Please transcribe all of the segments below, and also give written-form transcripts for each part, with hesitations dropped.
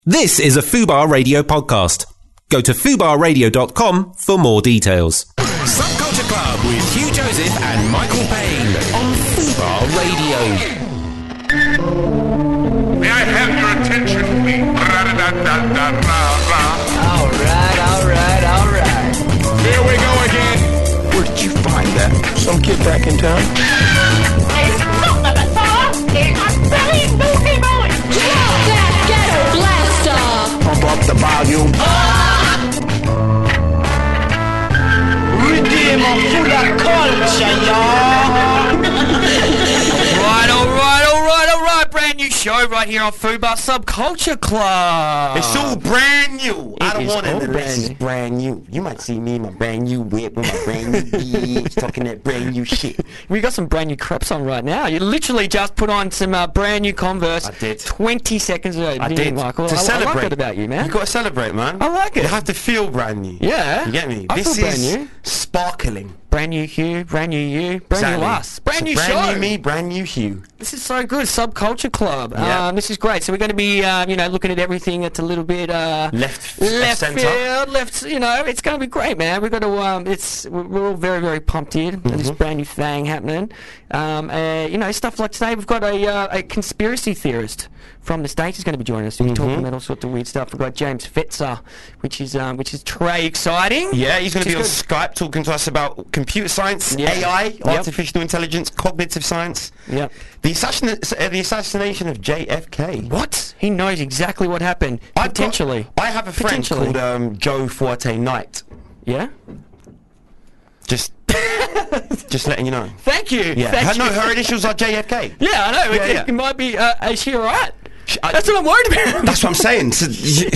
This is a Fubar Radio podcast. Go to fubarradio.com for more details. Subculture Club with Hugh Joseph and Michael Payne on Fubar Radio. May I have your attention, please? All right. Here we go again. Where did you find that? Some kid back in town? It's not the Bazaar! It's a very naughty boy! Drop that ghetto blaster! Pump up the volume. Redeemer full of culture, All right. Brand new show right here on Fubar Subculture Club. It's all brand new. I don't want it brand unless it's brand new. You might see me in my brand new whip with my brand new bitch talking that brand new shit. We got some brand new creps on right now. You literally just put on some brand new Converse. I did. 20 seconds ago. I didn't did. you, Michael? To I celebrate. like that about you, man. You got to celebrate, man. I like it. You have to feel brand new. Yeah. You get me? I This feel brand is new. sparkling. Brand new Hugh, brand new you, brand new Exactly. us. Brand new brand show. new me, brand new Hugh. This is so good. Subculture Club. Yeah. This is great. So we're going to be, looking at everything that's a little bit Left centre. field, left. It's going to be great, man. We're going to. We're all very, very pumped here. This brand new thing happening. Stuff like today. We've got a conspiracy theorist from the States is going to be joining us. We're talking about all sorts of weird stuff. We've got James Fetzer, which is very exciting. Yeah, he's going to be on Which is Skype talking to us about computer science, Yeah. AI, Yep. artificial intelligence, cognitive science. Yep. The assassination of JFK. What? He knows exactly what happened. Potentially. I have a friend Potentially. called Joe Forte Knight. Yeah? Just letting you know. Thank you. Yeah. Thank you. Her initials are JFK. Yeah, I know. Yeah. It might be. Is she alright? That's what I'm worried about. That's what I'm saying. So,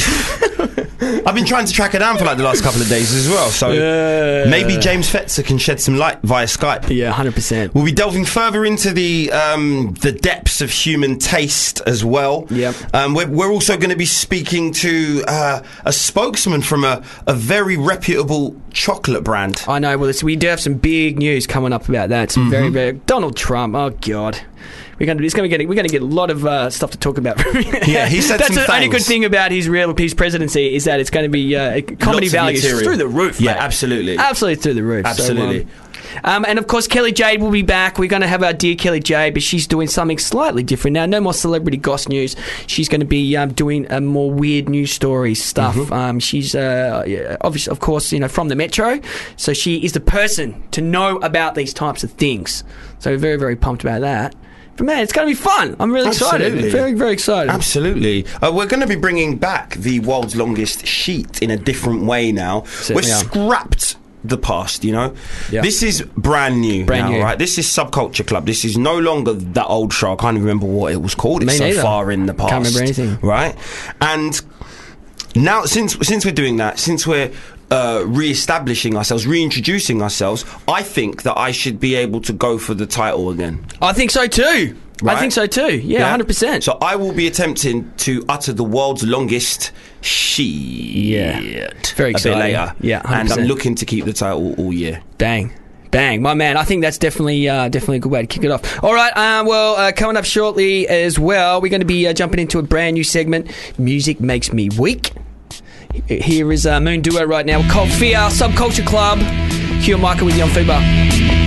I've been trying to track her down for like the last couple of days as well. So maybe James Fetzer can shed some light via Skype. Yeah, 100%. We'll be delving further into the depths of human taste as well. Yep. We're also going to be speaking to a spokesman from a very reputable chocolate brand. I know. Well, we do have some big news coming up about that. Some very, very Donald Trump. Oh God. We're going to get a lot of stuff to talk about. Yeah, he said that's some the only things. good thing about his presidency is that it's going to be comedy Lots of values material. through the roof. Yeah, mate. absolutely. Absolutely through the roof. Absolutely. And of course, Kelly Jade will be back. We're going to have our dear Kelly Jade, but she's doing something slightly different now. No more celebrity goss news. She's going to be doing more weird news story stuff. She's obviously, of course, from the Metro, so she is the person to know about these types of things. So we're very, very pumped about that. But man, it's going to be fun. I'm really excited. Absolutely. Very, very excited. Absolutely. We're going to be bringing back the world's longest sheet in a different way now. Certainly We're are. scrapped the past, Yeah. This is brand new Brand now, new. right? This is Subculture Club. This is no longer that old show. I can't even remember what it was called. It's Me so neither. far in the past. Can't remember anything. Right? And now, since we're doing that, since we're re-establishing ourselves, reintroducing ourselves, I think that I should be able to go for the title again. I think so too. Right? I think so too. Yeah, 100%. So I will be attempting to utter the world's longest shit. Yeah. Very A bit exciting. later. Yeah, 100%. And I'm looking to keep the title all year. Bang, my man. I think that's definitely a good way to kick it off. All right. Coming up shortly as well, we're going to be jumping into a brand new segment. Music makes me weak. Here is Moon Duo right now. Cold Fear, Subculture Club. Hugh and Michael with you on Fubar.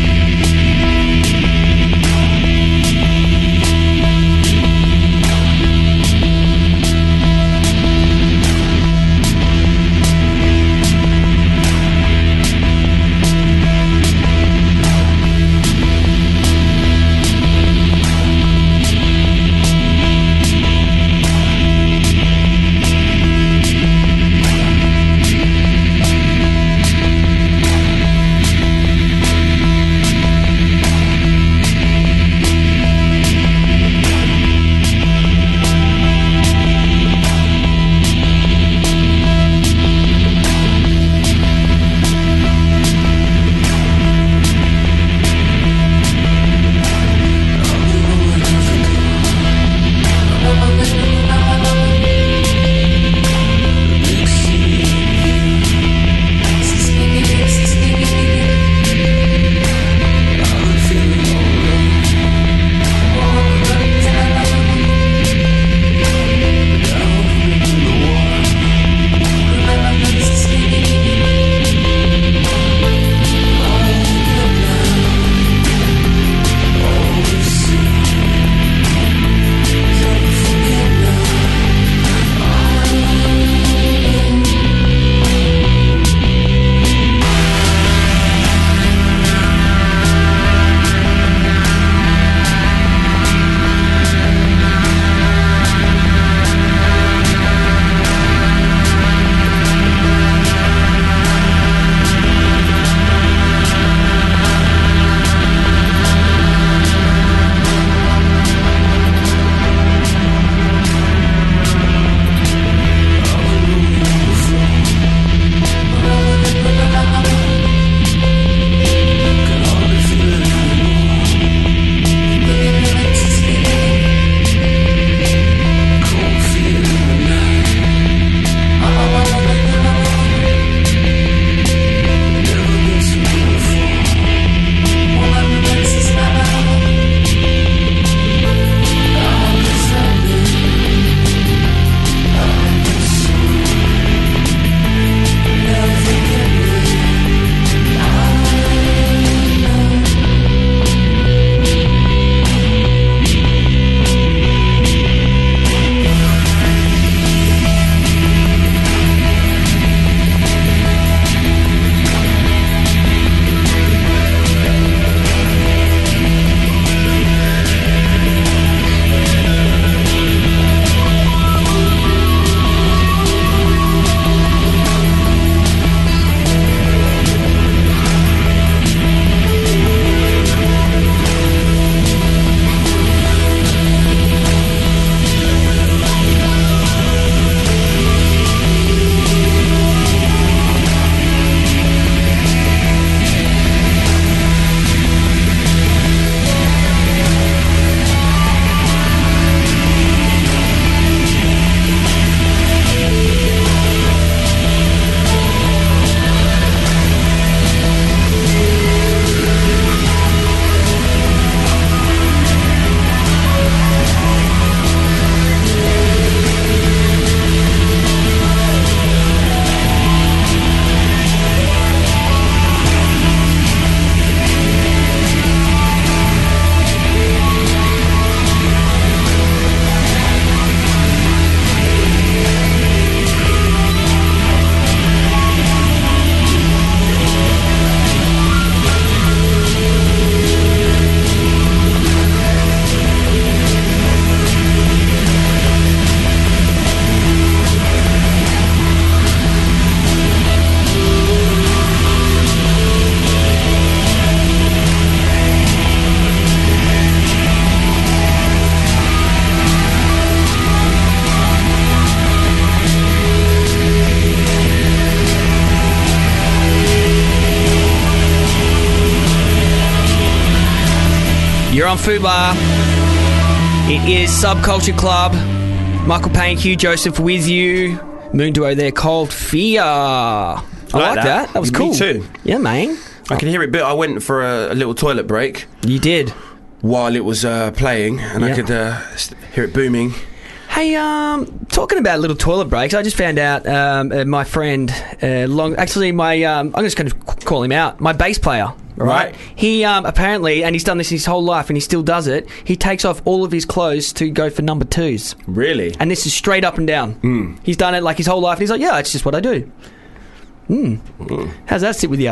You're on Fubar. It is Subculture Club. Michael Payne, Hugh Joseph with you. Moon Duo there, Cold Fear. I like that. That was cool. Me too. Yeah, man. I can hear it. But I went for a little toilet break You did. while it was playing, and I Yeah. could hear it booming. Hey, talking about little toilet breaks, I just found out my friend, I'm just going to call him out, my bass player. Right. He apparently, and he's done this his whole life, and he still does it. He takes off all of his clothes to go for number twos, Really? and this is straight up and down. He's done it like his whole life, and he's like, "Yeah, it's just what I do." How's that sit with you?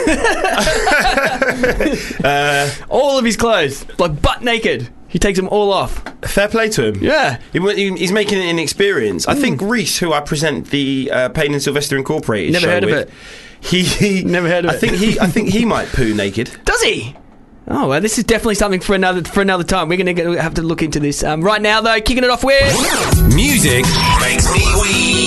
All of his clothes, like butt naked. He takes them all off. Fair play to him. Yeah. He's making it an experience. I think Reese, who I present the Payne and Sylvester Incorporated Never show heard of with, it. He Never heard of I it. think he might poo naked. Does he? Oh, well, this is definitely something for another time. We're going to have to look into this. Right now, though, kicking it off with... Music makes me weak.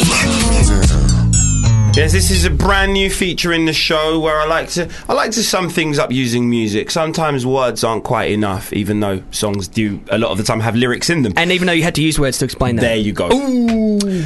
Yes, this is a brand new feature in the show where I like to sum things up using music. Sometimes words aren't quite enough, even though songs do a lot of the time have lyrics in them. And even though you had to use words to explain that. There you go. Ooh.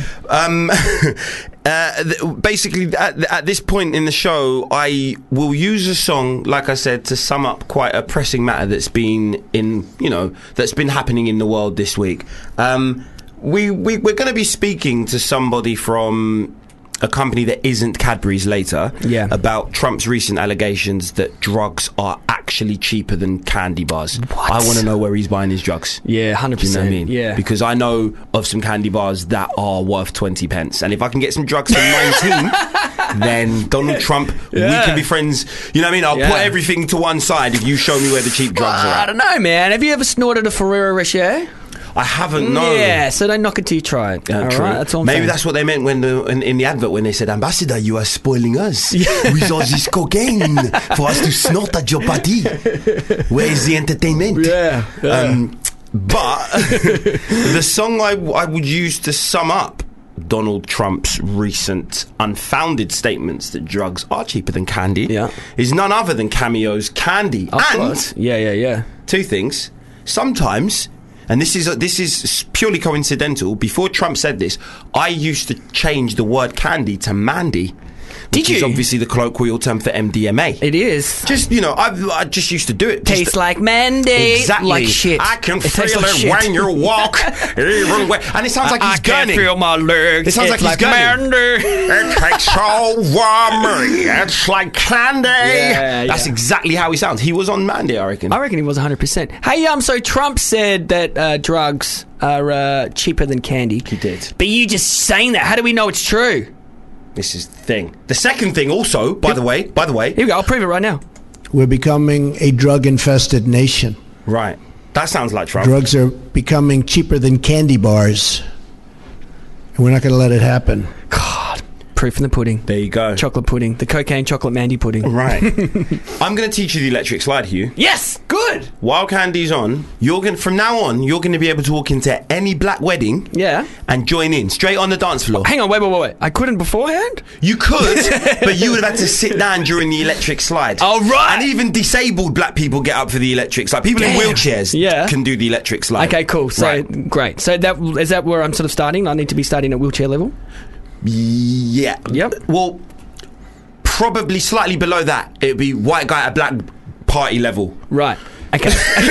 Basically, at this point in the show, I will use a song, like I said, to sum up quite a pressing matter that's been happening in the world this week. We're going to be speaking to somebody from a company that isn't Cadbury's later about Trump's recent allegations that drugs are actually cheaper than candy bars. What? I want to know where he's buying his drugs. Yeah, 100%. Do you know what I mean? Yeah. Because I know of some candy bars that are worth 20 pence. And if I can get some drugs for 19, then Donald Trump, we can be friends. You know what I mean? I'll put everything to one side if you show me where the cheap drugs are I at. don't know, man. Have you ever snorted a Ferrero Rocher? I haven't, no. Yeah, so don't knock it till you try it. All True. right, that's all I'm Maybe saying. that's what they meant when in the advert when they said, "Ambassador, you are spoiling us with all this cocaine for us to snort at your party. Where is the entertainment?" Yeah. But the song I would use to sum up Donald Trump's recent unfounded statements that drugs are cheaper than candy is none other than Cameo's Candy. Of and course. Yeah. two things. Sometimes, and this is purely coincidental, before Trump said this, I used to change the word candy to Mandy. Did Which is you? obviously the colloquial term for MDMA. It is. Just, I just used to do it. Tastes like Mandy. Exactly. Like shit. I can tastes feel like it shit. when you walk. Even when, and it sounds like he's I can't gunning. feel my legs. It sounds It's like he's gunning. Mandy. It takes over me. It's like candy. Yeah, That's exactly how he sounds. He was on Mandy, I reckon. I reckon he was 100%. Hey, so Trump said that drugs are cheaper than candy. He did. But you just saying that, how do we know it's true? This is the thing. The second thing also, by the way. Here we go, I'll prove it right now. We're becoming a drug-infested nation. Right. That sounds like Trump. Drugs are becoming cheaper than candy bars. And we're not going to let it happen. God, proof in the pudding. There you go. Chocolate pudding. The cocaine chocolate Mandy pudding. Right. I'm going to teach you the electric slide, Hugh. Yes, good. While Candy's on, from now on, you're going to be able to walk into any black wedding Yeah. and join in, straight on the dance floor. Hang on, wait. I couldn't beforehand? You could, but you would have had to sit down during the electric slide. Oh, right. And even disabled black people get up for the electric slide. People in Damn. wheelchairs can do the electric slide. Okay, cool. So, Right. great. So is that where I'm sort of starting? I need to be starting at wheelchair level? Yeah. Yep. Well, probably slightly below that. It'd be white guy at black party level. Right. Okay.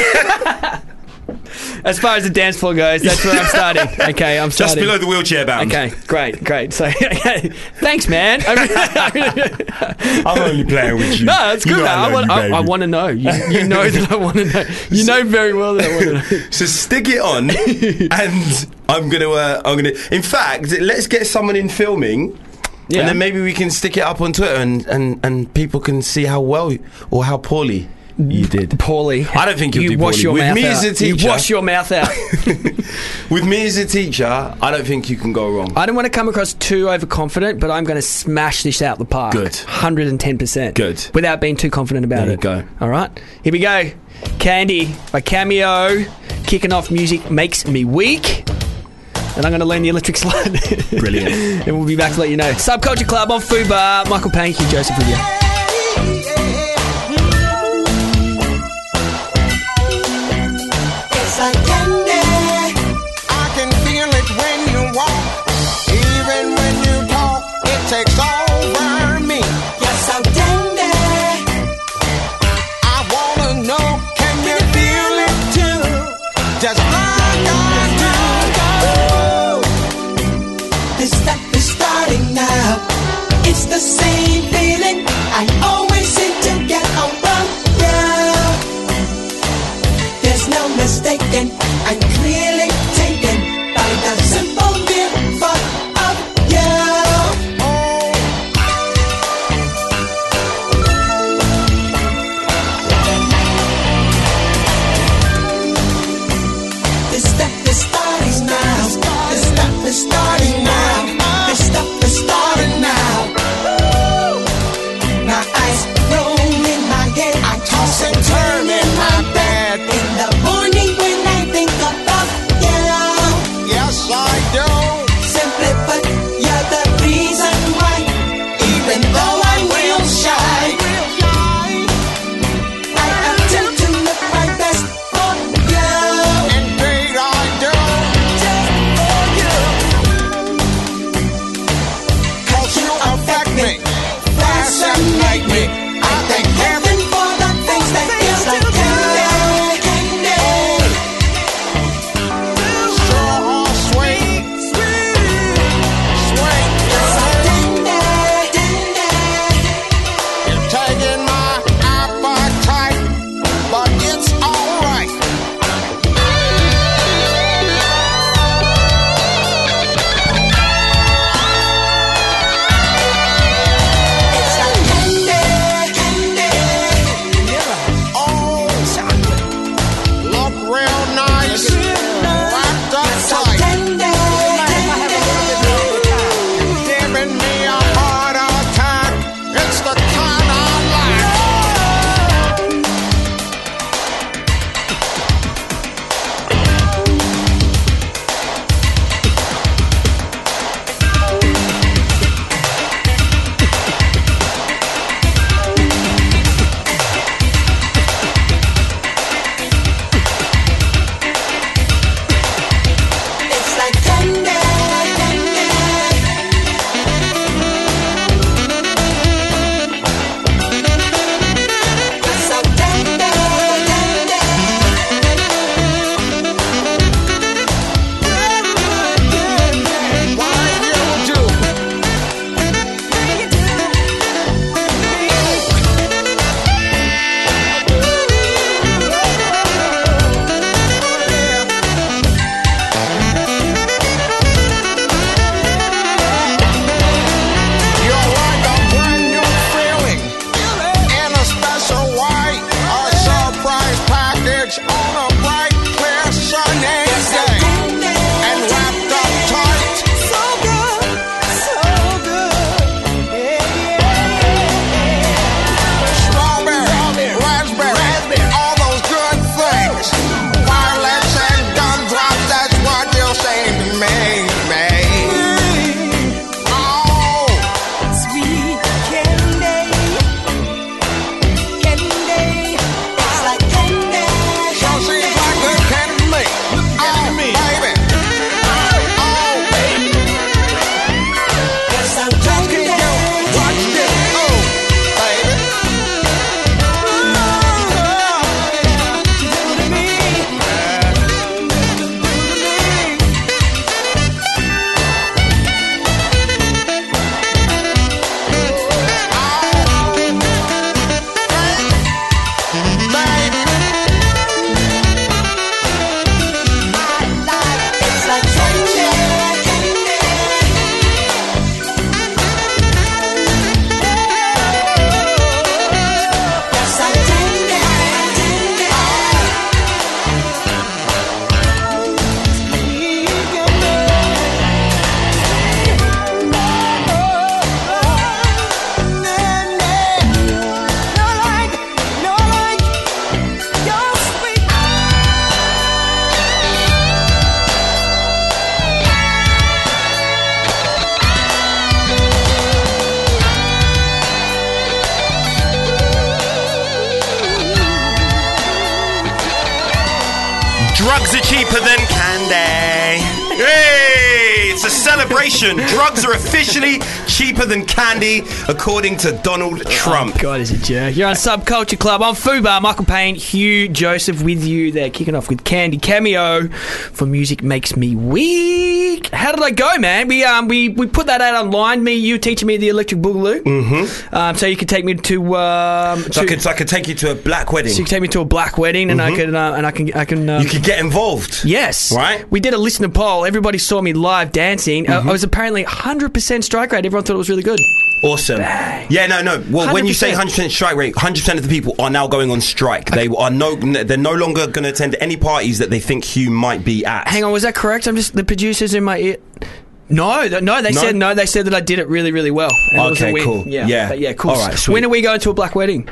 As far as the dance floor goes, that's where I'm starting. Okay, I'm Just starting. below the wheelchair bound. Okay, great. So, thanks, man. I'm only playing with you. No, that's good. You know man. love you, baby. I want to know. You know that I want to know. You know very well that I want to know. So stick it on, and I'm gonna. In fact, let's get someone in filming, Yeah. and then maybe we can stick it up on Twitter, and people can see how well or how poorly you did. Poorly. I don't think you'll you do wash poorly. your With mouth me out. as a teacher, You wash your mouth out. With me as a teacher, I don't think you can go wrong. I don't want to come across too overconfident, but I'm going to smash this out the park. Good. 110%. Good. Without being too confident about There it. you go. All right. Here we go. Candy by Cameo. Kicking off Music Makes Me Weak. And I'm going to learn the electric slide. Brilliant. And we'll be back to let you know. Subculture Club on Fubar. Michael Payne, Hugh Joseph with you. takes over me. You're so tender. I wanna know, can you feel it too? Just like I do. This stuff is starting now. It's the same feeling I always seem to get over you. There's no mistaking, I'm clearly taken by the simple mere thought of you. This stuff is starting now. This stuff is starting now. This stuff is starting now. My eyes roll in my head. I toss and turn in my bed. In the morning when I think about you. Yes, I do. Simply put, you're the reason why. Even though I'm real shy, I attempt to look my best for you. Indeed, I do. Just for you. 'Cause you affect me, fascinate me. I thank heaven for the things that feels like candy. So sweet, sweet, So tender. You're taking my appetite, but it's alright. It's like candy. Oh, look real nice, wrapped up So tight. tender. Giving me a heart attack. It's the kind I like. It's like candy. So tender. Why you do? You're like a brand new feeling in a special way. A surprise package on a bright, clear, sunny day. And wrapped up tight. So good. Strawberry, raspberry, all those good things. Violets and gumdrops, that's what you'll say to me. Oh, Sweet candy. It's like candy. so seems like good candy to me. Oh, baby. Oh, baby. You're so Just keep tender. going. Watch this. Oh, baby. It's like candy. You're so tender. Drugs are cheaper than candy. Hey, it's the a celebration. Drugs are officially cheaper than candy, according to Donald Trump. Oh, God, is a jerk. You're on Subculture Club. I'm Fubar, Michael Payne, Hugh Joseph with you. They're kicking off with Candy Cameo for Music Makes Me Weak. How did I go, man? We put that out online. You teaching me the Electric Boogaloo. Mm-hmm. So you could take me to. So I could take you to a black wedding. So you could take me to a black wedding, and I can. You could get involved. Yes. Right. We did a listener poll. Everybody saw me live dancing. I was apparently 100% strike rate. Everyone thought it was really good. Awesome. Bang. Yeah, no. Well, when you say 100%. 100% strike rate, 100% of the people are now going on strike. They're no longer going to attend any parties that they think Hugh might be at. Hang on, was that correct? I'm just the producers in my ear. No. They said no. They said that I did it really, really well. And it was a win. Cool. Yeah. But yeah, cool. All right, sweet. When are we going to a black wedding?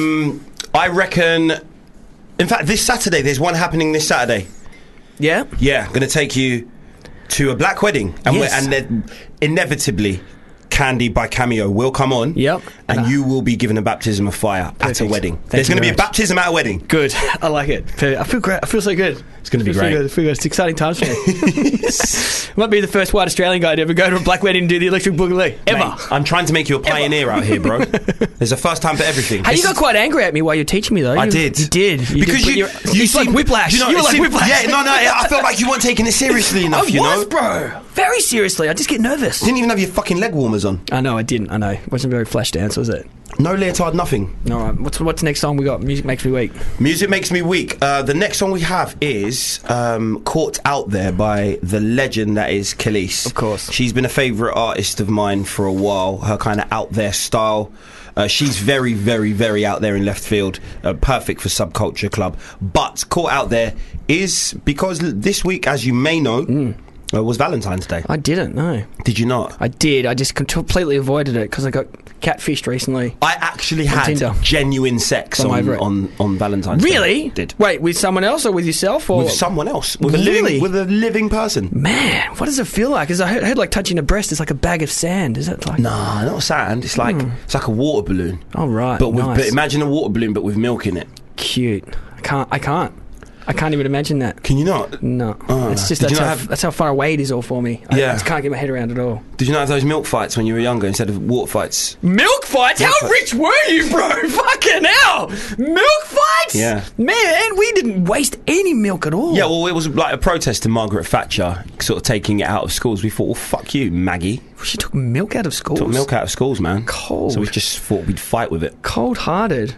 I reckon. In fact, this Saturday, there's one happening this Saturday. Yeah. Yeah, going to take you to a black wedding, and Yes. and then inevitably, Candy by Cameo will come on. Yep. And you will be given a baptism of fire at a Perfect. wedding. Thank There's you going to be very a much. baptism at a wedding. Good. I like it. I feel great. I feel so good. It's going to be I great. feel good. It's exciting times for me. Might be the first white Australian guy to ever go to a black wedding and do the Electric Boogaloo. Ever. Mate, I'm trying to make you a pioneer out here, bro. There's a first time for everything. Hey, you This got is- quite angry at me while you're teaching me, though. I You did. did. Because did, you it's like seem- whiplash. You know, You were it like seemed- whiplash. Yeah, no. I felt like you weren't taking it seriously enough. I you was, know, bro. Very seriously. I just get nervous. You didn't even have your fucking leg warmers on. I know, I didn't. I know. It wasn't very flash dance, was it? No leotard, nothing. All right. What's the next song we got? Music Makes Me Weak. Music Makes Me Weak. The next song we have is Caught Out There by the legend that is Khalees. Of course. She's been a favourite artist of mine for a while. Her kind of out there style. She's very, very, very out there in left field. Perfect for Subculture Club. But Caught Out There is because this week, as you may know, was Valentine's Day. I didn't, no. Did you not? I did. I just completely avoided it because I got catfished recently. I actually On had Tinder. genuine sex I'm over it. on Valentine's Day. Really? Did. Wait, with someone else or with yourself? Or With someone else. With Really? a living person. Man, what does it feel like? Because I heard like touching a breast is like a bag of sand. Is it like? Nah, not sand. It's like a water balloon. Oh right. But nice. but imagine a water balloon but with milk in it. Cute. I can't even imagine that. Can you not? No. Oh. It's just Did you that's not how, have- that's how far away it is all for me. I Yeah. just can't get my head around it all. Did you not have those milk fights when you were younger instead of water fights? Milk fights? Milk How fights. rich were you, bro? Fucking hell! Milk fights? Yeah. Man, we didn't waste any milk at all. Yeah, well, it was like a protest to Margaret Thatcher sort of taking it out of schools. We thought, well, fuck you, Maggie. She took milk out of schools. Took milk out of schools, man. Cold. So we just thought we'd fight with it. Cold-hearted.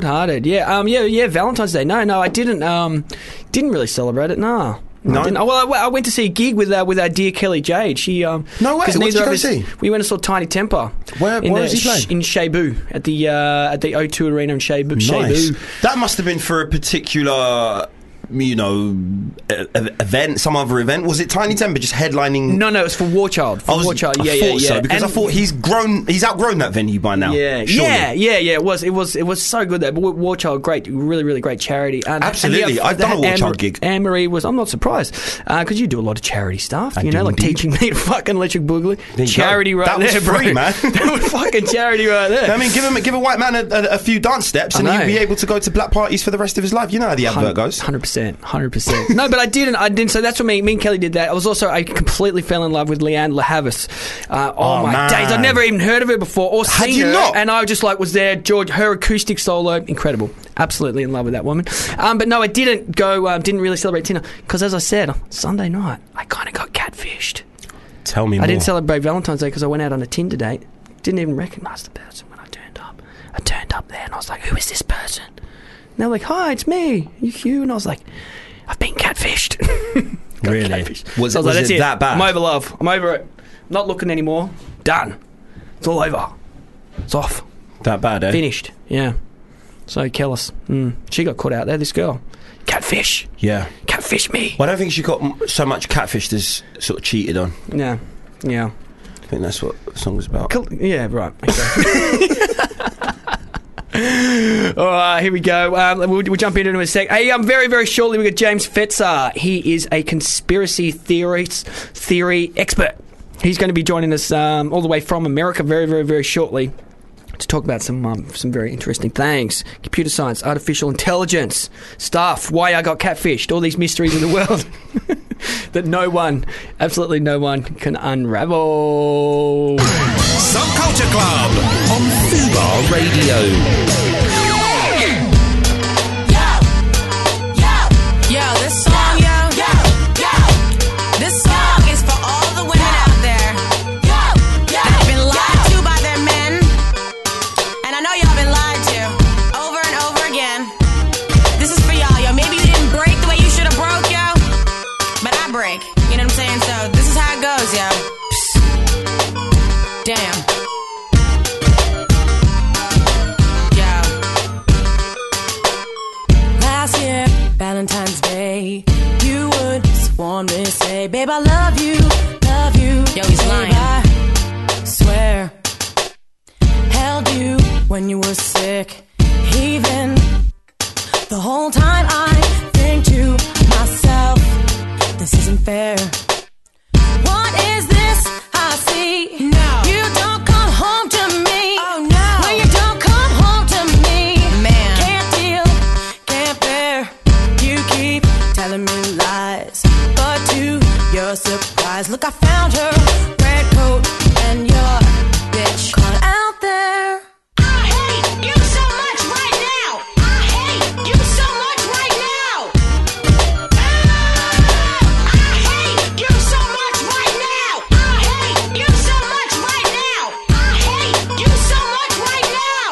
Yeah. Yeah. Valentine's Day. No. I didn't. Didn't really celebrate it. No. No? I didn't. Oh, well, I went to see a gig with our dear Kelly Jade. She. No way. 'cause What did neither you of go us- see? We went and saw Tiny Temper. Where is he playing? In Cebu at the O2 Arena in Cebu. Nice. Cebu. That must have been for a particular, event, some other event. Was it Tiny Temper just headlining? No, it was for War Child. For War Child. Yeah, I thought so because And- I thought he's outgrown that venue by now. Yeah, surely. yeah. It was so good there. But War Child, great, really, really great charity. And, Absolutely. I've done a War Child gig. Anne Marie was. I'm not surprised because you do a lot of charity stuff. I You do know, like indeed. teaching me to fucking Electric Boogaloo. There you Charity go. right That was there, free, bro. man. That was fucking charity right there. I mean, give a white man a few dance steps, and I know. he'll be able to go to black parties for the rest of his life. You know how the advert goes. 100%. No, but I didn't. So that's what me and Kelly did that. I completely fell in love with Leanne LaHavis. Oh my man. days! I'd never even heard of her before or Had seen you her, not? and I just was there. George, her acoustic solo, incredible. Absolutely in love with that woman. But no, I didn't go. Didn't really celebrate Tinder because, as I said, on Sunday night I kind of got catfished. Tell me more. I didn't celebrate Valentine's Day because I went out on a Tinder date. Didn't even recognise the person when I turned up. I turned up there and I was like, "Who is this person?" And they're like, "Hi, it's me. You Hugh?" And I was like, "I've been catfished." Got Really? catfished. Was So I it "That's that bad? I'm over love. I'm over it. Not looking anymore. Done. It's all over. It's off. that bad, eh? Finished. Yeah. So careless. She got caught out there. This girl, catfish. Yeah. Catfish me. Well, I don't think she got so much catfished as sort of cheated on. Yeah. I think that's what the song was about. Yeah, right. Okay. All right, here we go. We'll jump into it in a sec. Hey, very, very shortly, we've got James Fetzer. He is a conspiracy theory expert. He's going to be joining us all the way from America very, very, very shortly to talk about some very interesting things. Computer science, artificial intelligence stuff, why I got catfished, all these mysteries of the world that absolutely no one can unravel. Subculture Club on Fubar Radio. This song is for all the women out there that have been lied to by their men. And I know y'all been lied to over and over again. This is for y'all, yo. Maybe you didn't break the way you should have broke, yo. But I break. You know what I'm saying? So this is how it goes, yo. Psst. Damn. Yo. Last year, Valentine's Day, you would sworn to say, babe, I love you, love you. Yo, he's lying. I swear, held you when you were sick. Even the whole time I think to myself, this isn't fair. What is this I see? No. You don't come home to me. Oh, no. When you don't come home to me. Man. Can't deal, can't bear. You keep telling me lies. But to your surprise, look, I found her red coat and your bitch caught out there. I hate you so much right now. I hate you so much right now. I hate you so much right now. I hate you so much right now. I hate you so much right now.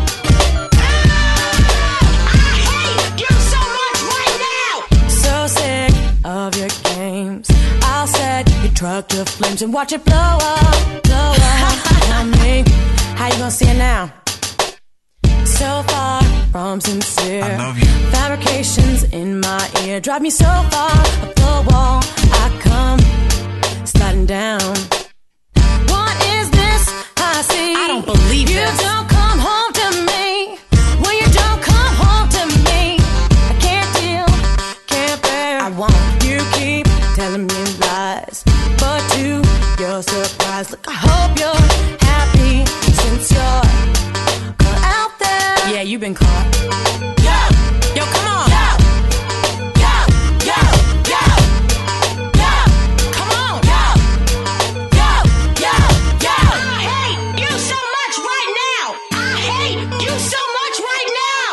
I hate you so much right now. So sick of your games. I'll set your truck to flames and watch it blow up, blow up. Tell me, how you gonna see it now? So far from sincere. I love you. Fabrications in my ear drive me so far up the wall. I come sliding down. What is this I see? I don't believe you. You don't come home to me. When you don't come home to me, I can't deal, can't bear. I won't. You keep telling me lies, but to your surprise, look, I hope you're happy since you're caught out there. Yeah, you've been caught. Yo, come on. Come on. I hate you so much right now. I hate you so much right now.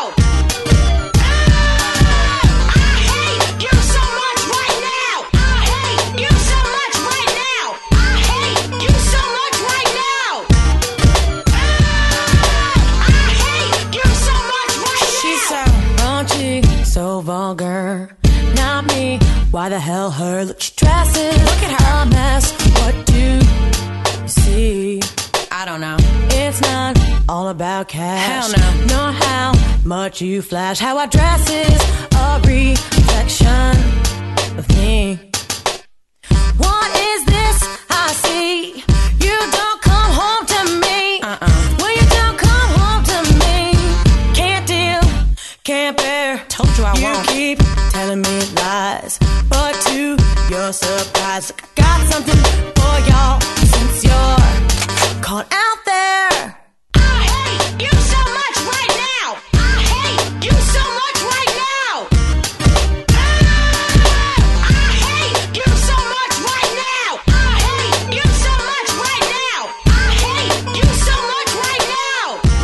I hate you so much right now. I hate you so much right now. I hate you so much right now. I hate you so much right now. She's so raunchy, so vulgar. Not me. Why the hell her? Look, she dresses. Look at her. A mess. What do you see? I don't know. It's not all about cash. Hell no. Nor how much you flash. How I dress is a reflection of me. What is this I see? You don't come home to me. When you don't come home to me, can't deal, can't bear. Told you I won't. You keep telling me lies, but to your surprise, look, I got something for y'all since you're caught out there. I hate you so much right now. I hate you so much right now. I hate you so much right now. I hate you so much right now. I hate you so much right now.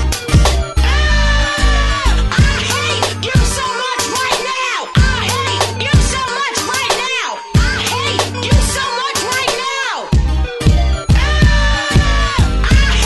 I hate you so much right now. I hate you so much right now. I hate you so much right now. I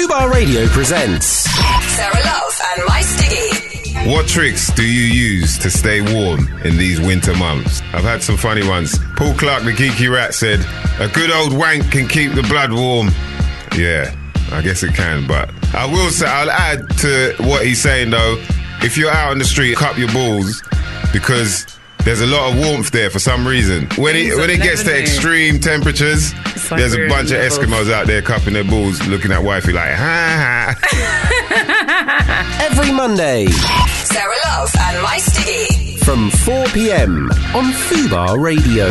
Fubar Radio presents Sarah Love and My Stiggy. What tricks do you use to stay warm in these winter months? I've had some funny ones. Paul Clark, the geeky rat, said, a good old wank can keep the blood warm. Yeah, I guess it can, but I'll add to what he's saying though, if you're out on the street, cup your balls, because there's a lot of warmth there for some reason. When it gets to extreme temperatures, like there's a bunch of Eskimos out there cupping their balls, looking at wifey like, ha ha. every Monday Sarah Love and My Stiggy. from 4 p.m. on Fubar Radio.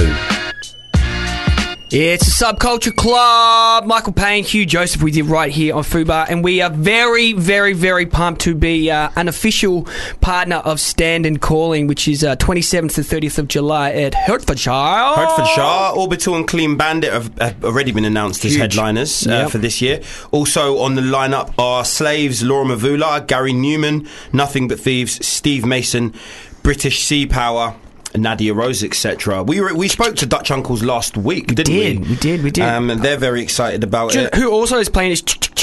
It's a Subculture Club. Michael Payne, Hugh Joseph with you right here on Fubar, and we are very, very, very pumped to be an official partner of Stand and Calling, which is 27th to 30th of July at Hertfordshire. Orbital and Clean Bandit have already been announced as headliners for this year. Also on the lineup are Slaves, Laura Mavula, Gary Newman, Nothing But Thieves, Steve Mason, British Sea Power, Nadia Rose, etc. We spoke to Dutch Uncles last week, didn't we? We did. And they're very excited about it. Who also is playing is...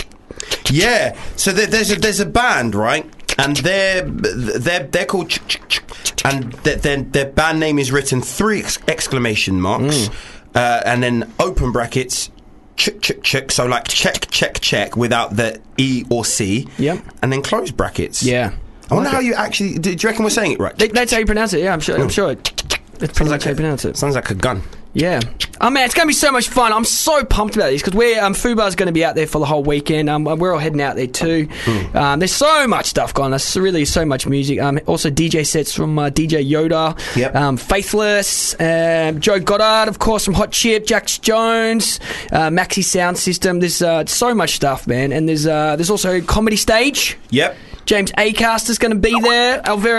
Yeah, so there's a band, right? And they're called and their band name is written 3 exclamation marks and then open brackets chick, so like check without the E or C. Yep. And then close brackets. Yeah. I wonder how you actually... Do you reckon we're saying it right? That's how you pronounce it, yeah, I'm sure. That's pretty much how you pronounce it. Sounds like a gun. Yeah. Oh, man, it's going to be so much fun. I'm so pumped about this because Fubar's going to be out there for the whole weekend. We're all heading out there too. There's so much stuff going on. There's really so much music. Also, DJ sets from DJ Yoda, Faithless, Joe Goddard, of course, from Hot Chip, Jax Jones, Maxi Sound System. There's so much stuff, man. And there's also Comedy Stage. Yep. James Acaster's going to be there.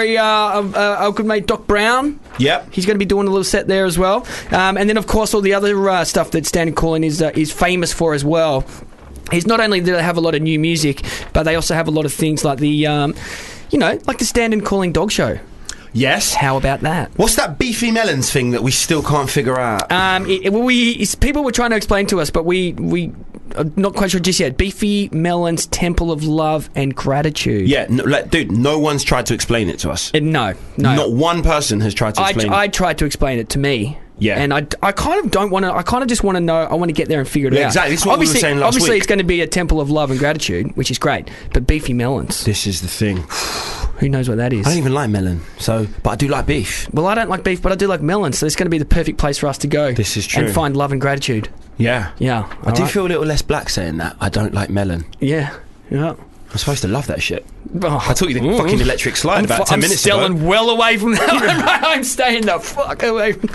Our good mate Doc Brown. Yep. He's going to be doing a little set there as well. And then, of course, all the other stuff that Stand and Calling is famous for as well. Is not only do they have a lot of new music, but they also have a lot of things like the, like the Stand and Calling dog show. Yes. How about that? What's that beefy melons thing that we still can't figure out? People were trying to explain to us, but we are not quite sure just yet. Beefy Melons, Temple of Love and Gratitude. Yeah, no one's tried to explain it to us. No. Not one person has tried to explain it. I tried to explain it to me. Yeah. And I kind of don't want to... I kind of just want to know... I want to get there and figure it out. Exactly. This is what we were saying last obviously week. It's going to be a Temple of Love and Gratitude, which is great. But Beefy Melons... This is the thing. Who knows what that is? I don't even like melon, but I do like beef. Well, I don't like beef, but I do like melons, so it's going to be the perfect place for us to go. This is true. And find love and gratitude. Yeah. Yeah. I do feel a little less black saying that. I don't like melon. Yeah. I'm supposed to love that shit. Oh. I took you the fucking electric slide about 10 minutes ago. I'm still well away from that. I'm staying the fuck away from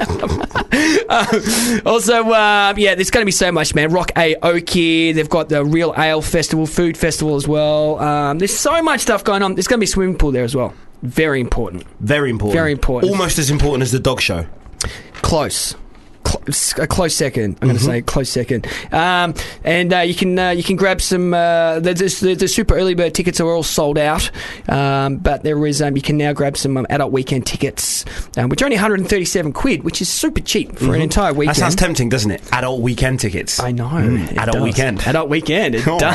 that. Also, there's going to be so much, man. Rock Aoki. They've got the Real Ale Festival, Food Festival as well. There's so much stuff going on. There's going to be a swimming pool there as well. Very important. Very important. Very important. Almost as important as the dog show. Close. A close second. I'm going to say close second. And you can grab some. The super early bird tickets are all sold out, but there is you can now grab some adult weekend tickets, which are only £137, which is super cheap for an entire weekend. That sounds tempting, doesn't it? Adult weekend tickets. I know. Adult weekend. Adult weekend. It does.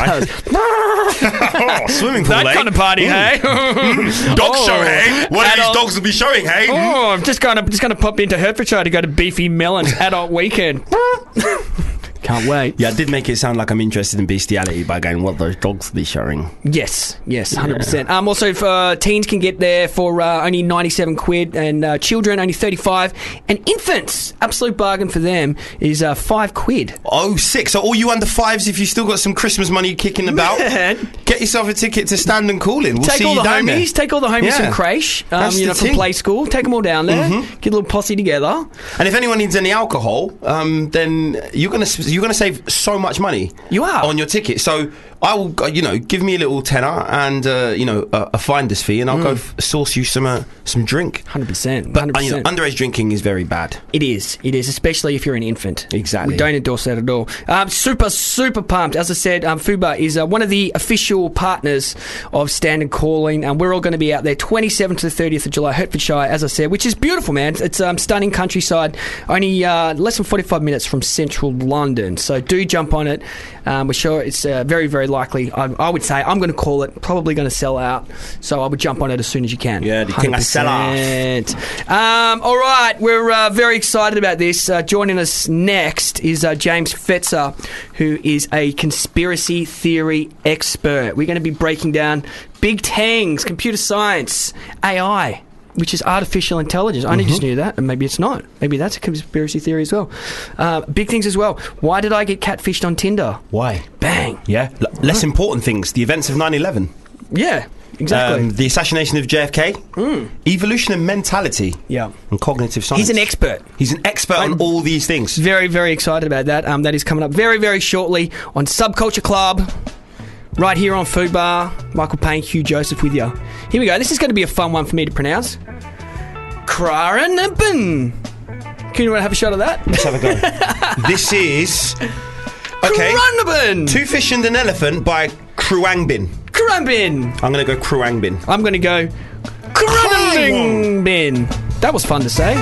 Right. Swimming pool, that kind of party, hey? Dog show, hey? What are these dogs will be showing, hey? Oh, I'm just gonna pop into Hertfordshire to go to Beefy Melons adult weekend. Can't wait. Yeah, I did make it sound like I'm interested in bestiality by going, what those dogs be showing. Yes, 100%. Also, for teens can get there for only £97, and children only $35, and infants, absolute bargain for them, is £5. Oh, sick. So all you under fives, if you still got some Christmas money kicking about, get yourself a ticket to Stand and Calling. We'll see you down there. Take all the homies from creche, from play school, take them all down there, get a little posse together. And if anyone needs any alcohol, then you're going to save so much money. You are on your ticket. So I will, give me a little tenner and a finder's fee, and I'll go source you some drink. 100%. But underage drinking is very bad. It is, especially if you're an infant. Exactly. We don't endorse that at all. Super pumped. As I said, Fubar is one of the official partners of Stand and Calling, and we're all going to be out there 27th to the 30th of July, Hertfordshire, as I said, which is beautiful, man. It's stunning countryside, only less than 45 minutes from central London. London. So do jump on it. We're sure it's very, very likely. I would say I'm going to call it probably going to sell out. So I would jump on it as soon as you can. Yeah, the thing I sell off. All right, we're very excited about this. Joining us next is James Fetzer, who is a conspiracy theory expert. We're going to be breaking down big tangs, computer science, AI, which is artificial intelligence. I only just knew that, and maybe it's not. Maybe that's a conspiracy theory as well. Big things as well. Why did I get catfished on Tinder? Why? Bang. Yeah. Less important things. The events of 9/11. Yeah, exactly. The assassination of JFK. Evolution of mentality. Yeah. And cognitive science. He's an expert. He's an expert on all these things. Very, very excited about that. That is coming up very, very shortly on Subculture Club. Right here on Food Bar. Michael Payne, Hugh Joseph with you. Here we go. This is going to be a fun one for me to pronounce. Kraranabin. Can you want to have a shot of that? Let's have a go. This is... Okay. Kraranabin. Two Fish and an Elephant by Kruangbin. Kruangbin. I'm going to go Kruangbin. I'm going to go Kruangbin. That was fun to say.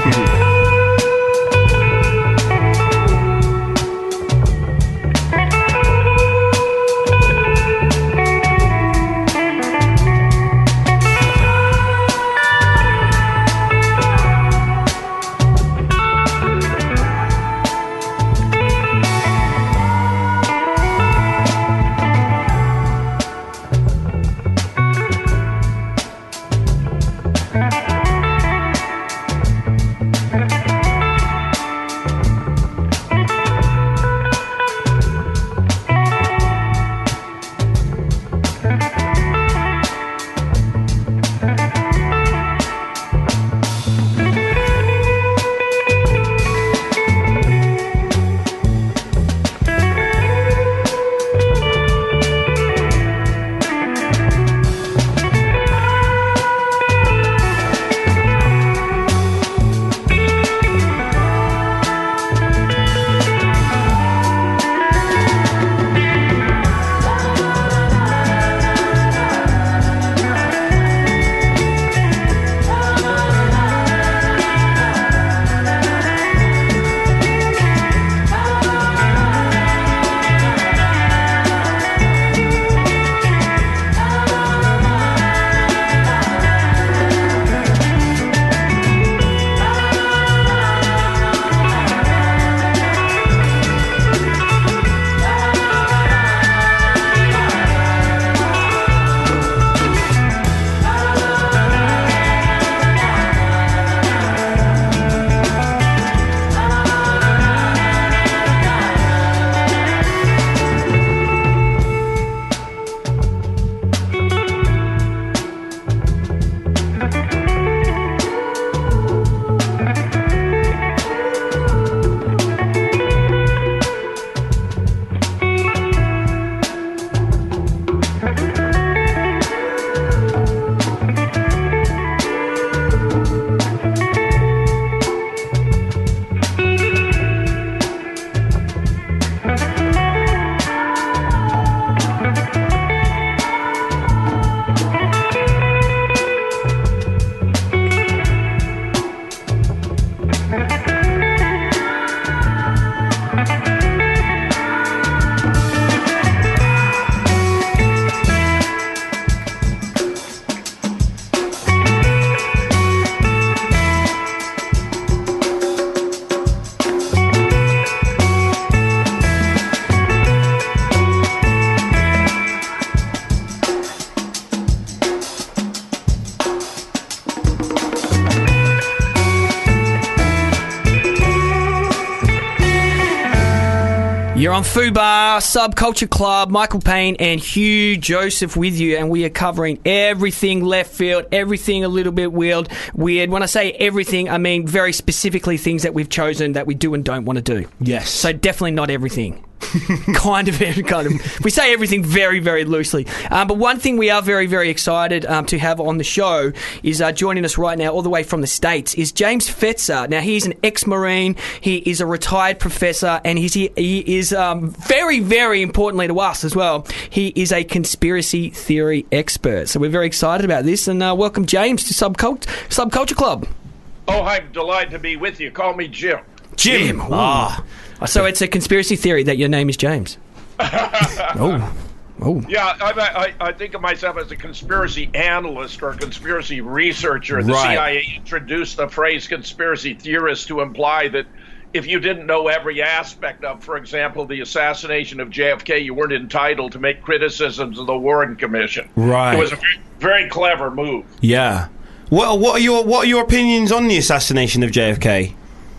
You're on Fubar, Subculture Club, Michael Payne and Hugh Joseph with you, and we are covering everything left field, everything a little bit weird. When I say everything, I mean very specifically things that we've chosen that we do and don't want to do. Yes. So definitely not everything. kind of. We say everything very, very loosely. But one thing we are very, very excited to have on the show is joining us right now, all the way from the States, is James Fetzer. Now, he's an ex-Marine. He is a retired professor, and he is very, very importantly to us as well, he is a conspiracy theory expert. So we're very excited about this, and welcome, James, to Subculture Club. Oh, I'm delighted to be with you. Call me Jim. Jim. Ah. So it's a conspiracy theory that your name is James. Oh. Yeah, I think of myself as a conspiracy analyst or a conspiracy researcher. The Right. CIA introduced the phrase conspiracy theorist to imply that if you didn't know every aspect of, for example, the assassination of JFK, you weren't entitled to make criticisms of the Warren Commission. Right. It was a very clever move. Yeah. Well, what are your opinions on the assassination of JFK?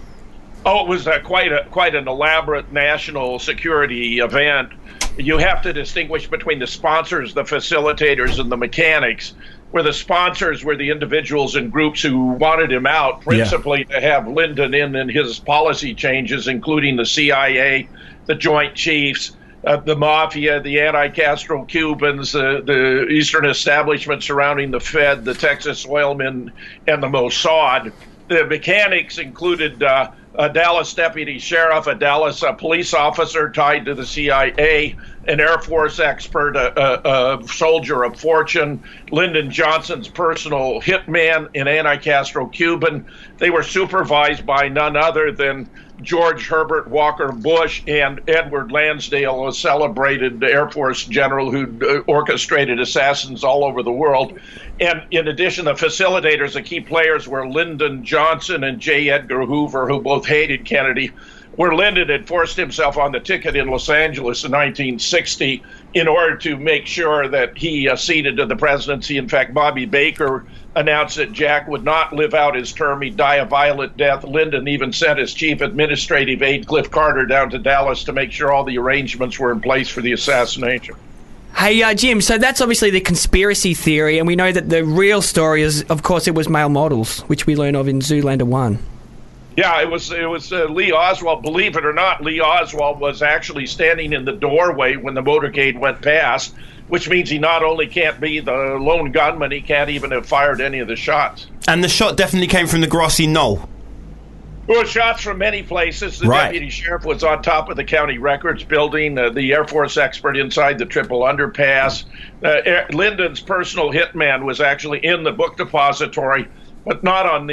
Oh, it was quite an elaborate national security event. You have to distinguish between the sponsors, the facilitators, and the mechanics, where the sponsors were the individuals and groups who wanted him out, principally to have Lyndon in his policy changes, including the CIA, the Joint Chiefs, the Mafia, the anti-Castro Cubans, the Eastern establishment surrounding the Fed, the Texas oilmen, and the Mossad. The mechanics included a Dallas deputy sheriff, a Dallas police officer tied to the CIA, an Air Force expert, a soldier of fortune, Lyndon Johnson's personal hitman, an anti-Castro Cuban. They were supervised by none other than George Herbert Walker Bush and Edward Lansdale, a celebrated Air Force general who orchestrated assassins all over the world. And in addition, the facilitators, the key players were Lyndon Johnson and J. Edgar Hoover, who both hated Kennedy, where Lyndon had forced himself on the ticket in Los Angeles in 1960 in order to make sure that he acceded to the presidency. In fact, Bobby Baker announced that Jack would not live out his term. He'd die a violent death. Lyndon even sent his chief administrative aide, Cliff Carter, down to Dallas to make sure all the arrangements were in place for the assassination. Hey, Jim, so that's obviously the conspiracy theory, and we know that the real story is, of course, it was male models, which we learn of in Zoolander 1. Yeah, it was Lee Oswald. Believe it or not, Lee Oswald was actually standing in the doorway when the motorcade went past, which means he not only can't be the lone gunman, he can't even have fired any of the shots. And the shot definitely came from the grassy knoll. There were shots from many places. The deputy sheriff was on top of the county records building, the Air Force expert inside the triple underpass. Lyndon's personal hitman was actually in the book depository, but not on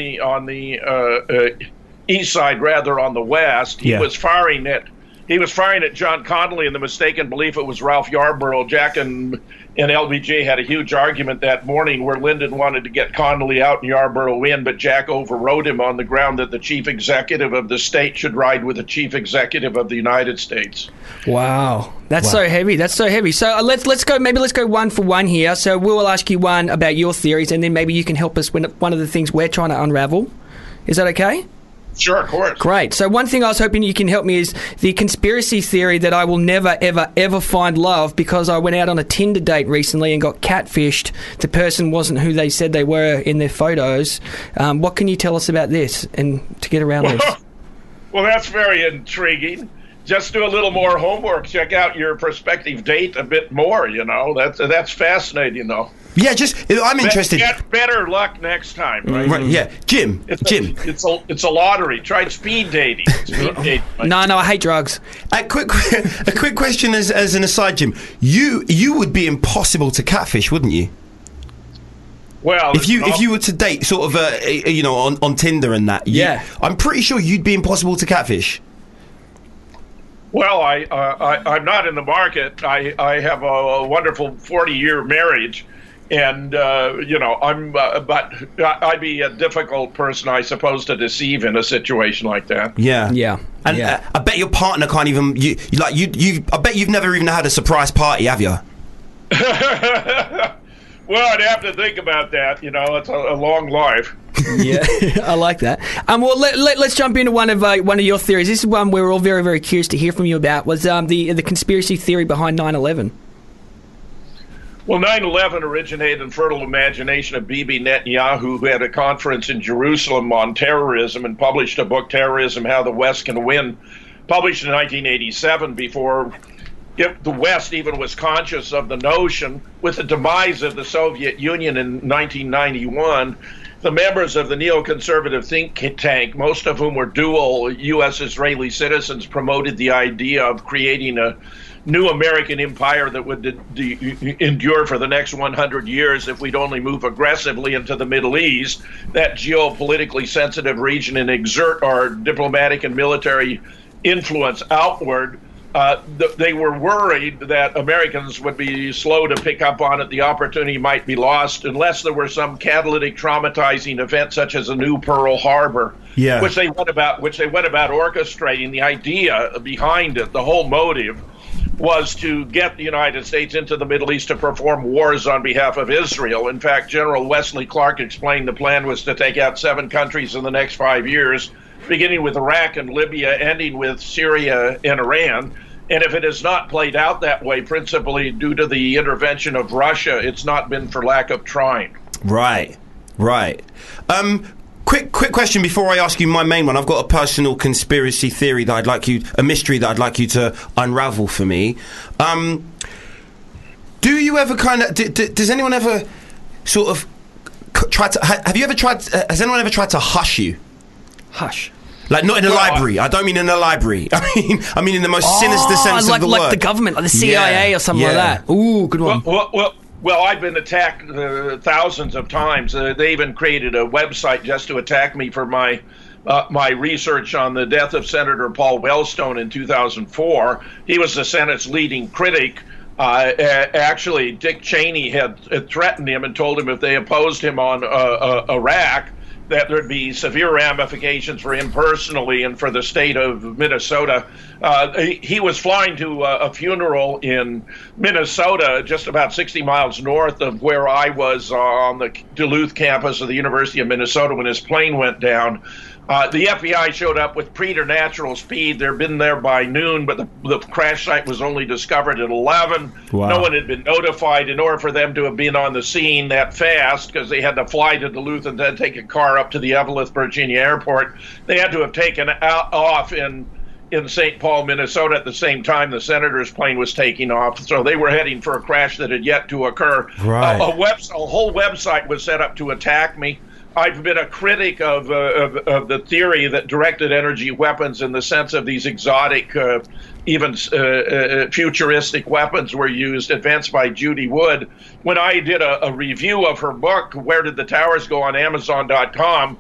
the east side, rather on the west. He was firing at John Connolly in the mistaken belief it was Ralph Yarborough. Jack and LBJ had a huge argument that morning where Lyndon wanted to get Connolly out and Yarborough in, but Jack overrode him on the ground that the chief executive of the state should ride with the chief executive of the United States. Wow. That's so heavy. That's so heavy. So let's go one for one here. So we'll ask you one about your theories, and then maybe you can help us with one of the things we're trying to unravel. Is that okay? Sure, of course. Great. So one thing I was hoping you can help me is the conspiracy theory that I will never, ever, ever find love because I went out on a Tinder date recently and got catfished. The person wasn't who they said they were in their photos. What can you tell us about this and to get around this? Well, that's very intriguing. Just do a little more homework. Check out your prospective date a bit more, That's fascinating, though. Yeah, I'm interested. Get better luck next time, right? Right, yeah. Jim. It's a lottery. Try speed dating. No, I hate drugs. A quick question as an aside, Jim. You would be impossible to catfish, wouldn't you? Well, if you were to date sort of on Tinder and that, I'm pretty sure you'd be impossible to catfish. Well, I'm not in the market. I have a wonderful 40-year marriage. And, but I'd be a difficult person, I suppose, to deceive in a situation like that. Yeah. And I bet your partner can't even, I bet you've never even had a surprise party, have you? Well, I'd have to think about that. It's a long life. Yeah, I like that. Well, let's jump into one of your theories. This is one we're all very, very curious to hear from you about. Was the conspiracy theory behind 9/11? Well, 9/11 originated in fertile imagination of Bibi Netanyahu, who had a conference in Jerusalem on terrorism and published a book, Terrorism, How the West Can Win, published in 1987 before the West even was conscious of the notion. With the demise of the Soviet Union in 1991, the members of the neoconservative think tank, most of whom were dual U.S. Israeli citizens, promoted the idea of creating a new American empire that would endure for the next 100 years if we'd only move aggressively into the Middle East, that geopolitically sensitive region, and exert our diplomatic and military influence outward. They were worried that Americans would be slow to pick up on it. The opportunity might be lost unless there were some catalytic, traumatizing event such as a new Pearl Harbor, which they went about orchestrating. The idea behind it, the whole motive, was to get the United States into the Middle East to perform wars on behalf of Israel. In fact, General Wesley Clark explained the plan was to take out 7 countries in the next 5 years, beginning with Iraq and Libya, ending with Syria and Iran. And if it has not played out that way, principally due to the intervention of Russia, it's not been for lack of trying. Right. Quick question before I ask you my main one. I've got a personal conspiracy theory that a mystery that I'd like you to unravel for me. Do you ever does anyone ever sort of has anyone ever tried to hush you? Hush? Like, not in a library. I don't mean in a library. I mean in the most sinister sense of the word. Like the government, like the CIA or something like that. Ooh, good one. Well, I've been attacked thousands of times. They even created a website just to attack me for my research on the death of Senator Paul Wellstone in 2004. He was the Senate's leading critic. Actually, Dick Cheney had threatened him and told him if they opposed him on Iraq, that there'd be severe ramifications for him personally and for the state of Minnesota. He was flying to a funeral in Minnesota, just about 60 miles north of where I was on the Duluth campus of the University of Minnesota when his plane went down. The FBI showed up with preternatural speed. They'd been there by noon, but the crash site was only discovered at 11. Wow. No one had been notified. In order for them to have been on the scene that fast, because they had to fly to Duluth and then take a car up to the Evelyn, Virginia airport, they had to have taken off in St. Paul, Minnesota at the same time the senator's plane was taking off. So they were heading for a crash that had yet to occur. Right. A whole website was set up to attack me. I've been a critic of the theory that directed energy weapons, in the sense of these exotic, even futuristic weapons, were used, advanced by Judy Wood. When I did a review of her book, Where Did the Towers Go, on Amazon.com,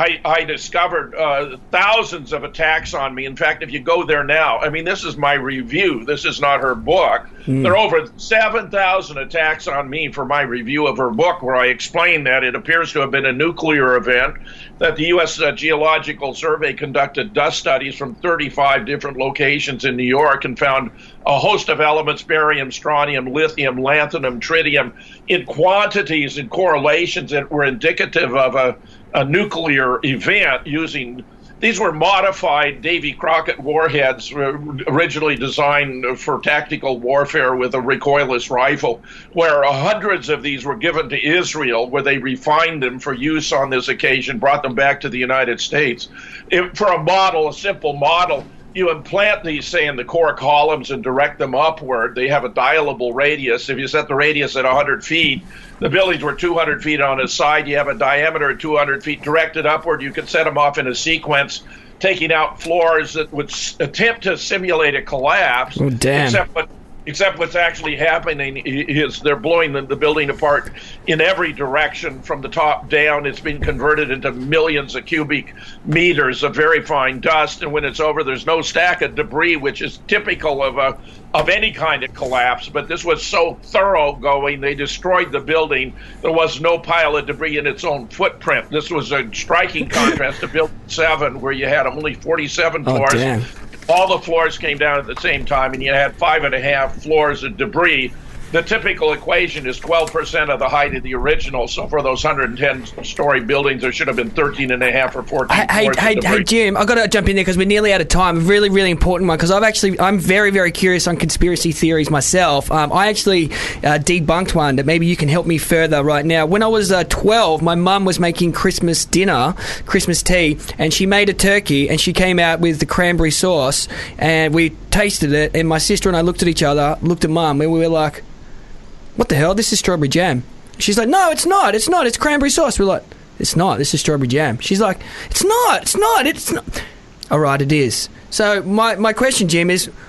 I discovered thousands of attacks on me. In fact, if you go there now, I mean, this is my review. This is not her book. There are over 7,000 attacks on me for my review of her book, where I explain that it appears to have been a nuclear event, that the U.S. Geological Survey conducted dust studies from 35 different locations in New York and found a host of elements, barium, strontium, lithium, lanthanum, tritium, in quantities and correlations that were indicative of a nuclear event. These were modified Davy Crockett warheads, originally designed for tactical warfare with a recoilless rifle, where hundreds of these were given to Israel, where they refined them for use on this occasion, brought them back to the United States. For a simple model, you implant these, say, in the core columns and direct them upward. They have a dialable radius. If you set the radius at 100 feet, the buildings were 200 feet on its side. You have a diameter of 200 feet directed upward. You could set them off in a sequence, taking out floors that would attempt to simulate a collapse. Oh, damn. Except what's actually happening is they're blowing the building apart in every direction from the top down. It's been converted into millions of cubic meters of very fine dust, and when it's over, there's no stack of debris, which is typical of any kind of collapse. But this was so thoroughgoing, they destroyed the building. There was no pile of debris in its own footprint. This was a striking contrast to Building 7, where you had only 47 floors. Damn. All the floors came down at the same time, and you had 5.5 floors of debris. The typical equation is 12% of the height of the original. So for those 110-story buildings, there should have been 13.5 or 14 floors. Hey, Jim, I've got to jump in there because we're nearly out of time. A really, really important one, because I'm very, very curious on conspiracy theories myself. I actually debunked one that maybe you can help me further right now. When I was 12, my mum was making Christmas dinner, Christmas tea, and she made a turkey, and she came out with the cranberry sauce, and we tasted it, and my sister and I looked at each other, looked at Mum, and we were like, what the hell? This is strawberry jam. She's like, no, it's not. It's cranberry sauce. We're like, it's not. This is strawberry jam. She's like, it's not. All right, it is. So my question, Jim, is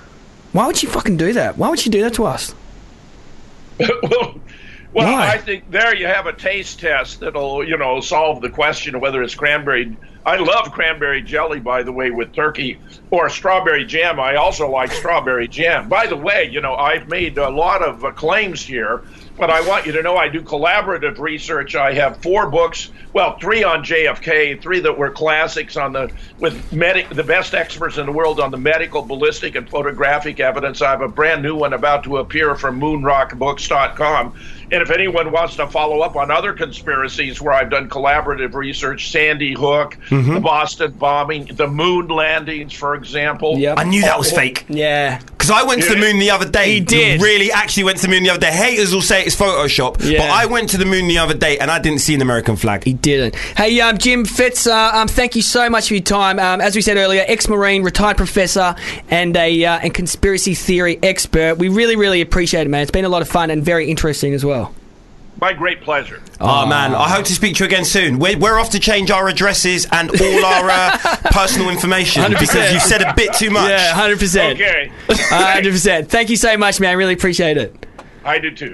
Why would she fucking do that? Why would she do that to us? Well, Why? I think there you have a taste test that'll, solve the question of whether it's cranberry. I love cranberry jelly, by the way, with turkey, or strawberry jam. I also like strawberry jam. By the way, I've made a lot of claims here, but I want you to know I do collaborative research. I have 4 books, 3 on JFK, 3 that were classics with the best experts in the world on the medical, ballistic, and photographic evidence. I have a brand new one about to appear from moonrockbooks.com. And if anyone wants to follow up on other conspiracies where I've done collaborative research, Sandy Hook, the Boston bombing, the moon landings, for example. Yep. I knew that was fake. Yeah. Because I went to the moon the other day. He did. Really actually went to the moon the other day. Haters will say it's Photoshop. Yeah. But I went to the moon the other day and I didn't see an American flag. He didn't. Hey, Jim Fitz, thank you so much for your time. As we said earlier, ex-Marine, retired professor, and and conspiracy theory expert. We really, really appreciate it, man. It's been a lot of fun and very interesting as well. My great pleasure. Oh, man. I hope to speak to you again soon. We're off to change our addresses and all our personal information 100%. because you said a bit too much. Yeah, 100%. Okay. 100%. Thank you so much, man. Really appreciate it. I do too.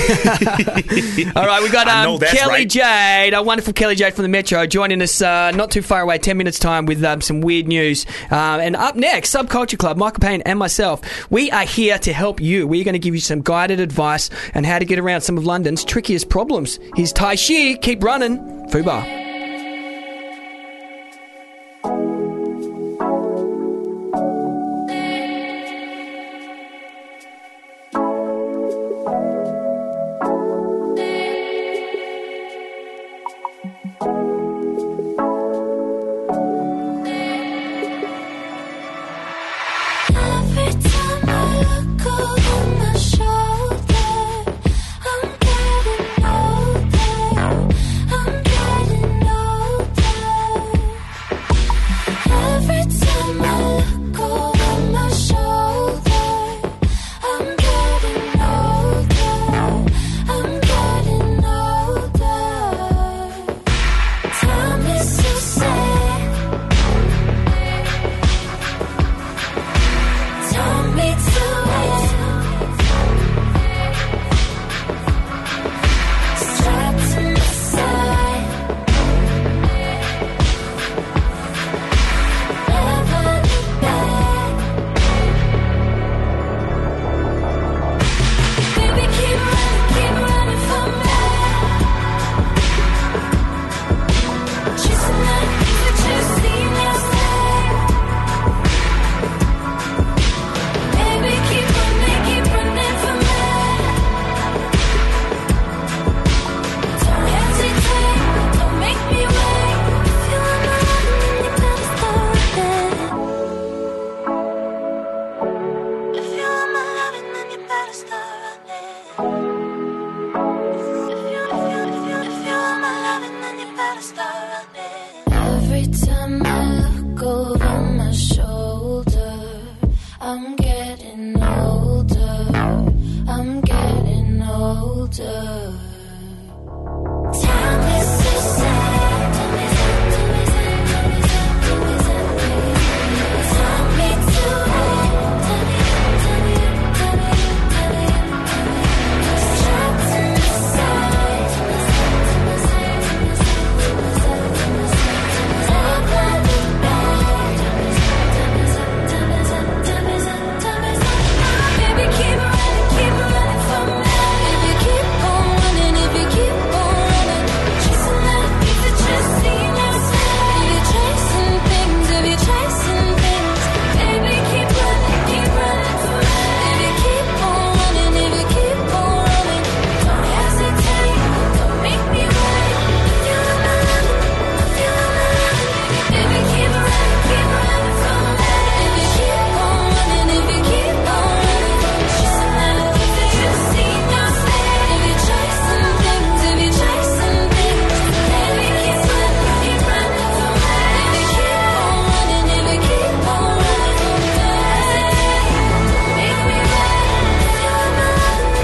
All right, we got Kelly right. Jade, our wonderful Kelly Jade from the Metro, joining us not too far away, 10 minutes' time, with some weird news. And up next, Subculture Club, Michael Payne and myself, we are here to help you. We're going to give you some guided advice on how to get around some of London's trickiest problems. Here's Tai Shi, keep running, Fubar.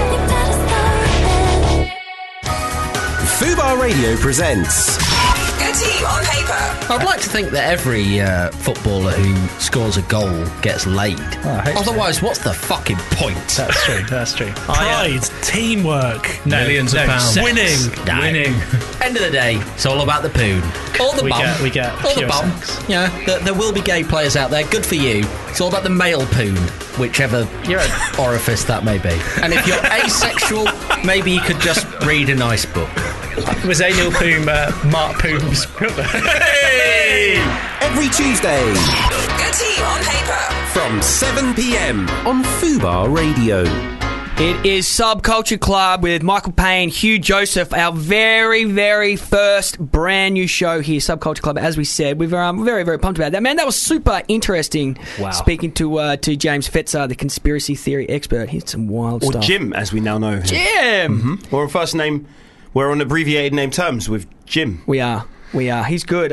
Fubar Radio presents Good team on paper. I'd like to think that every footballer who scores a goal gets laid. Otherwise, what's the fucking point? That's true. That's true. Pride, teamwork, Millions of pounds. winning. End of the day, it's all about the poon. All the bum. We get all the pure bum. sex. Yeah, there will be gay players out there. Good for you. It's all about the male poon, whichever orifice that may be. And if you're asexual, maybe you could just read a nice book. Was Anil Poom Mark Poom's brother? Hey! Every Tuesday Good team on paper. from 7 p.m. on Fubar Radio. It is Subculture Club with Michael Payne, Hugh Joseph, our very, very first brand new show here, Subculture Club. As we said, we're very, very pumped about that. Man, that was super interesting. Wow. Speaking to James Fetzer, the conspiracy theory expert. He's some wild Or stuff. Jim, as we now know him. Jim! Or a first name, we're on abbreviated name terms with Jim. We are. He's good.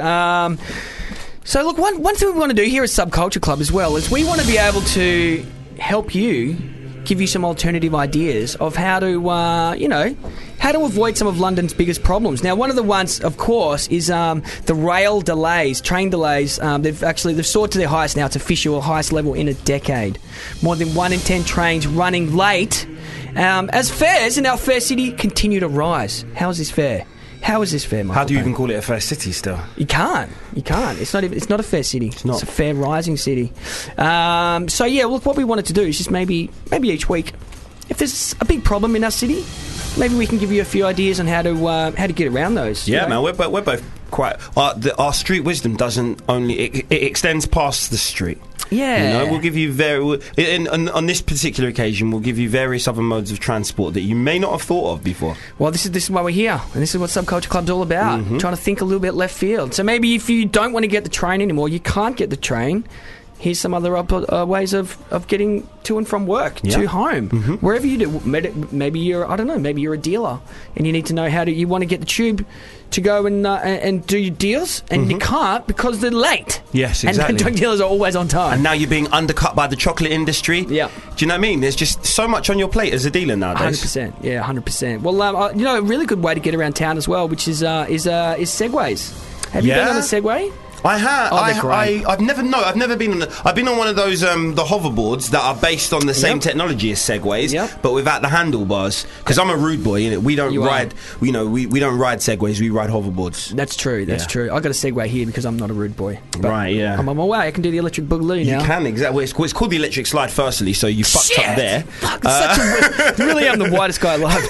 So, look, one thing we want to do here at Subculture Club as well is we want to be able to help you, give you some alternative ideas of how to, how to avoid some of London's biggest problems. Now, one of the ones, of course, is the rail delays, train delays. They've soared to their highest now. It's official, highest level in a decade. More than 1 in 10 trains running late. As fares in our fair city continue to rise. How is this fair? How is this fair, Michael? How do you even call it a fair city still? You can't. It's not a fair city. It's a fair rising city. So yeah, look, what we wanted to do is just maybe each week, if there's a big problem in our city, maybe we can give you a few ideas on how to get around those. Yeah, man, we're both quite. Our street wisdom doesn't only it extends past the street. Yeah, we'll give you on this particular occasion, we'll give you various other modes of transport that you may not have thought of before. Well, this is why we're here, and this is what Subculture Club's all about. Trying to think a little bit left field. So maybe if you don't want to get the train anymore, you can't get the train. Here's some other ways of getting to and from work, to home, wherever you do. Maybe you're a dealer, and you need to know you want to get the tube to go and do your deals, and you can't because they're late. Yes, exactly. And drug dealers are always on time. And now you're being undercut by the chocolate industry. Yeah. Do you know what I mean? There's just so much on your plate as a dealer nowadays. 100%. Yeah, 100%. Well, a really good way to get around town as well, which is segways. Have you been on a Segway? I have. Oh, I've never been on. I've been on one of those the hoverboards that are based on the same technology as Segways, but without the handlebars. Because I'm a rude boy, innit? We don't ride. We don't ride Segways. We ride hoverboards. That's true. That's true. I got a Segway here because I'm not a rude boy. Right. Yeah. I'm on my way. I can do the electric boogaloo now. You can, exactly. It's called the electric slide. Firstly, so you fucked up there. Fuck, really, I'm the whitest guy alive.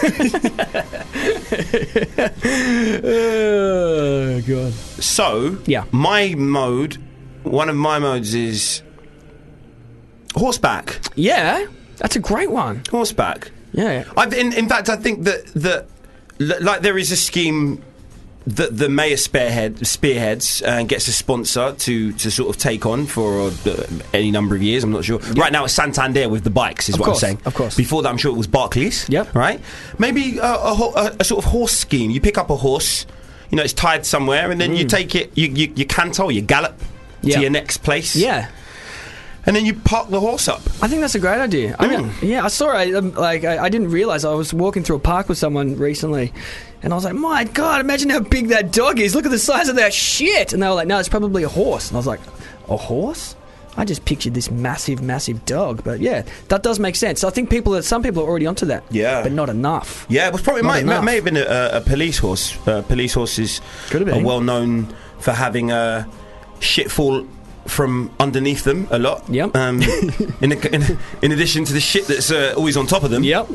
Oh god. So one of my modes is horseback. Yeah, that's a great one. Horseback. Yeah. In fact, I think that like there is a scheme that the mayor spearheads and gets a sponsor to sort of take on for any number of years. I'm not sure. Yep. Right now it's Santander with the bikes is what I'm saying. Of course. Before that I'm sure it was Barclays. Yep. Right? Maybe a sort of horse scheme. You pick up a horse, it's tied somewhere, and then you take it, you canter, you gallop to your next place. Yeah. And then you park the horse up. I think that's a great idea. I saw it. I didn't realise. I was walking through a park with someone recently, and I was like, "My God, imagine how big that dog is! Look at the size of that shit!" And they were like, "No, it's probably a horse." And I was like, "A horse?" I just pictured this massive, massive dog. But yeah, that does make sense. So I think some people are already onto that. Yeah, but not enough. Yeah, it was probably may have been a police horse. Police horses are well known for having a shit fall from underneath them a lot. Yep. In addition to the shit that's always on top of them. Yep.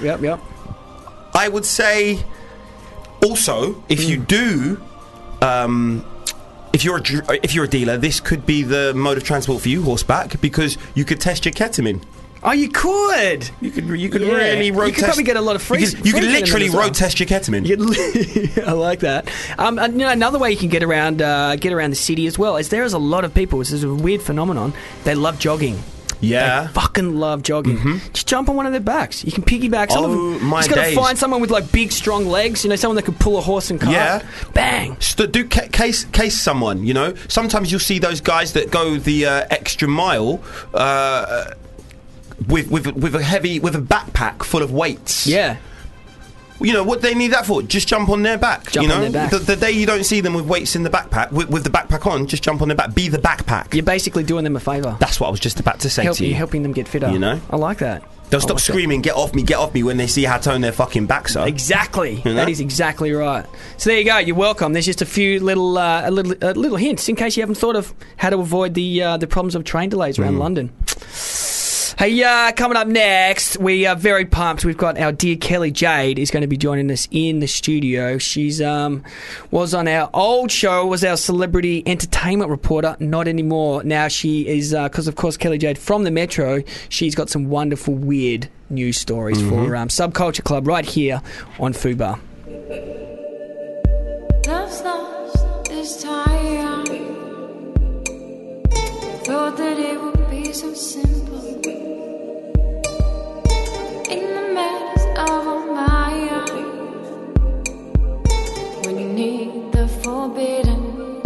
I would say also if you do if you're a dealer, this could be the mode of transport for you, horseback, because you could test your ketamine. Oh, you could. You could really road test. You could probably get a lot of free. You could literally road test your ketamine. I like that. Another way you can get around the city as well is there is a lot of people. This is a weird phenomenon. They love jogging. Yeah, they fucking love jogging. Just jump on one of their backs. You can piggyback. My days. Just got to find someone with like big, strong legs. Someone that could pull a horse and cart. Yeah, bang. Do case someone. Sometimes you'll see those guys that go the extra mile. With a backpack full of weights. Yeah. You know, what do they need that for? Just jump on their back. Jump you know, on their back. The day you don't see them with weights in the backpack, with the backpack on, just jump on their back. Be the backpack. You're basically doing them a favour. That's what I was just about to say to you. Helping them get fitter. You know? I like that. They'll stop screaming, get off me, when they see how toned their fucking backs are. Exactly. You know? That is exactly right. So there you go. You're welcome. There's just a few little hints in case you haven't thought of how to avoid the problems of train delays around London. Hey, coming up next, we are very pumped. We've got our dear Kelly Jade is going to be joining us in the studio. She's was on our old show, was our celebrity entertainment reporter. Not anymore. Now she is, because of course Kelly Jade from the Metro, she's got some wonderful, weird news stories for Subculture Club right here on Fubar. Love's lost this time. Thought that it would be so simple. In the madness of our mind, when you need the forbidden,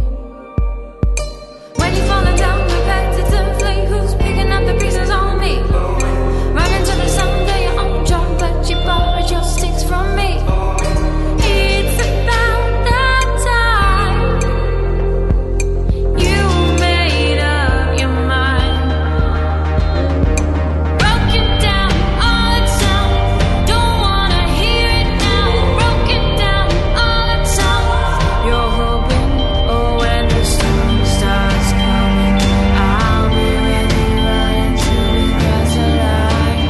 when you're falling down repetitively, who's picking up the pieces on me? Running to the sound of your own drum, but you borrowed your sticks from me. It's about that time you made up your mind. Broken down all the time, don't wanna hear it now. Broken down all the time. You're hoping, oh, when the storm starts coming, I'll be with you right until we cross the line.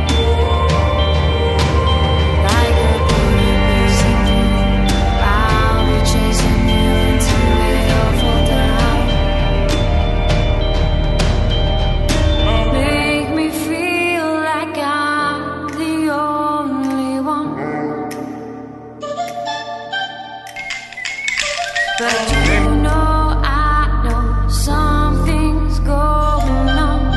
Like a bullet piercing through, I'll be chasing you until we all fall down. Make me feel like I'm the only one. But you know, I know something's going on.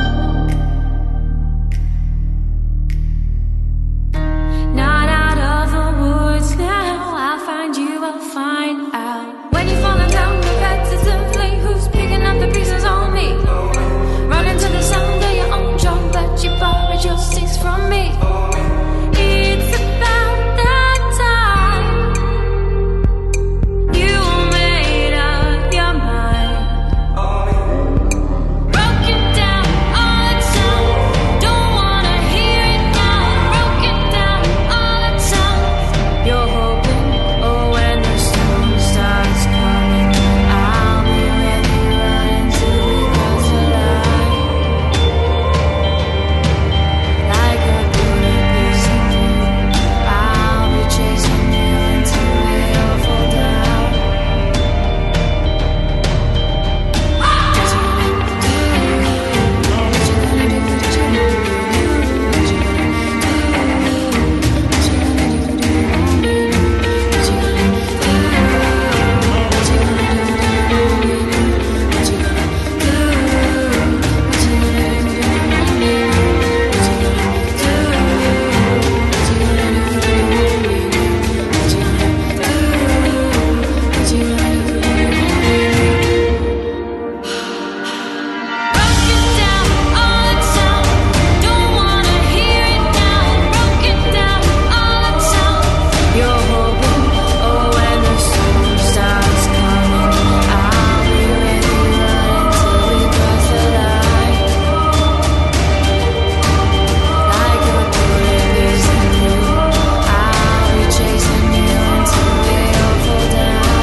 Not out of the woods now. I'll find you, I'll find out. When you're falling down repetitively, who's picking up the pieces on me? Running to the sound of your own drum, but you borrowed your sticks from me. It's about that time you made up your mind. Broken down all the time, don't wanna hear it now. Broken down all the time. You're hoping, oh, when the storm starts coming, I'll be with you right until we cross the line. Like a bullet piercing through, I'll be chasing you until we all fall down. What you gonna do? What you gonna do? What you gonna do? What you Broken down all the time, don't wanna hear it now. Broken down all the time. You're hoping, oh, when the storm starts coming, I'll be with you right until we cross the line. Like a bullet piercing through, I'll be chasing you until we all fall down.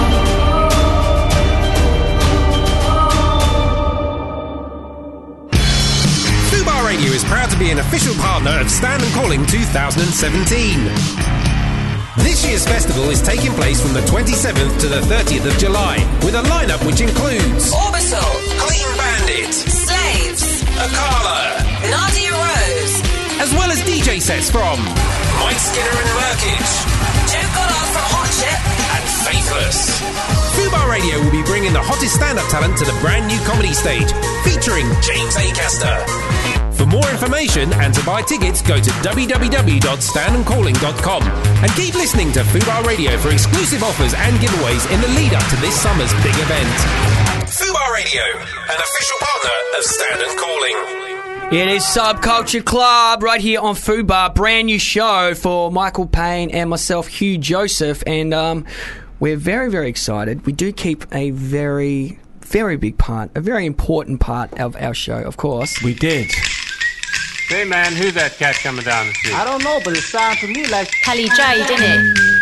Fubar Radio is proud to be an official partner of Stand and Calling 2017. This year's festival is taking place from the 27th to the 30th of July, with a lineup which includes Orbital, Clean Bandit, Slaves, Akala, Nadia Rose, as well as DJ sets from Mike Skinner and Merkage, Joe Goddard from Hot Chip, and Faithless. Fubar Radio will be bringing the hottest stand-up talent to the brand new comedy stage, featuring James Acaster. For more information and to buy tickets, go to www.standandcalling.com and keep listening to Fubar Radio for exclusive offers and giveaways in the lead-up to this summer's big event. Fubar Radio, an official partner of Stand and Calling. It is Subculture Club right here on Fubar. Brand new show for Michael Payne and myself, Hugh Joseph. And we're very, very excited. We do keep a very, very big part, a very important part of our show, of course. We did. Hey man, who's that cat coming down the street? I don't know, but it sounds to me like Kelly J, didn't it?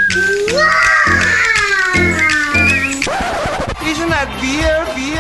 Isn't that beer?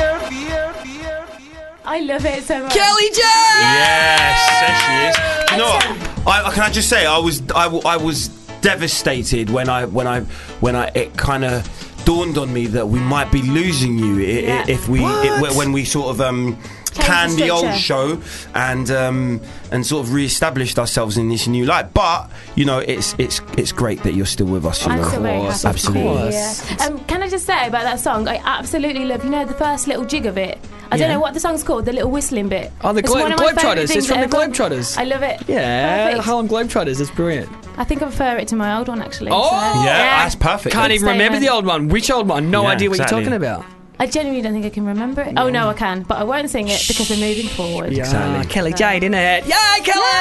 I love it so much. Kelly J! Yes, there she is. You know what? Can I just say I was devastated when it kind of dawned on me that we might be losing you if when we sort of canned the old show and sort of re-established ourselves in this new light. But you know, it's great that you're still with us. You I'm know, so very happy. absolutely. Yeah. Can I just say about that song? I absolutely love. You know, the first little jig of it. I don't know what the song's called. The little whistling bit. Oh, the It's one of my favourite Globetrotters. It's things from the ever. Globetrotters. I love it. Yeah, Perfect. the Harlem Globetrotters. It's brilliant. I think I prefer it to my old one actually. Oh, so, that's perfect. Can't even remember the old one. Which old one? No Yeah, idea what exactly. you're talking about. I genuinely don't think I can remember it. Oh no, I can, but I won't sing it because we're moving forward. Yeah, Exactly. Kelly Jade, isn't it? Yay,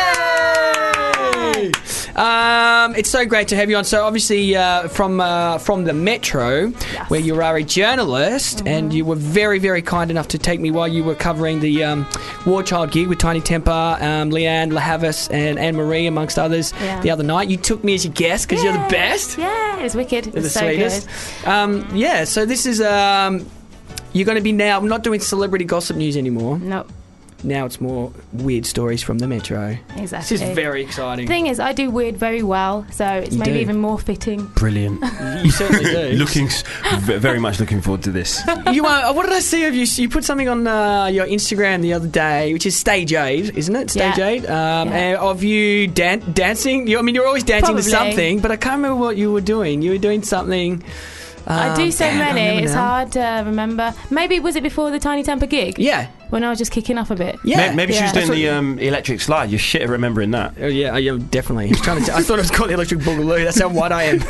Kelly! It's so great to have you on. So obviously from the Metro, where you are a journalist, and you were very, very kind enough to take me while you were covering the War Child gig with Tiny Temper, Leanne LaHavis and Anne-Marie, amongst others, the other night. You took me as your guest because you're the best. Yeah, it was wicked. It You're the was so sweetest. good. So this is... you're going to be now not doing celebrity gossip news anymore. No. Now it's more weird stories from the Metro. Exactly. This is very exciting. The thing is, I do weird very well, so it's You maybe do. even more fitting. Brilliant. You certainly do. Very much looking forward to this. You what did I see of you? You put something on your Instagram the other day, which is Stage Aid, isn't it? Stage Yeah. Aid. And of you dancing. You're always dancing to Probably. something, but I can't remember what you were doing. You were doing something. I do so damn, I many, remember it's now. hard to remember. Maybe was it before the Tiny Temper gig? Yeah. When I was just kicking off a bit. Maybe she was doing the electric slide. You're shit at remembering that. Oh yeah, definitely. I was trying to. I thought it was called the Electric Boogaloo. That's how white I am.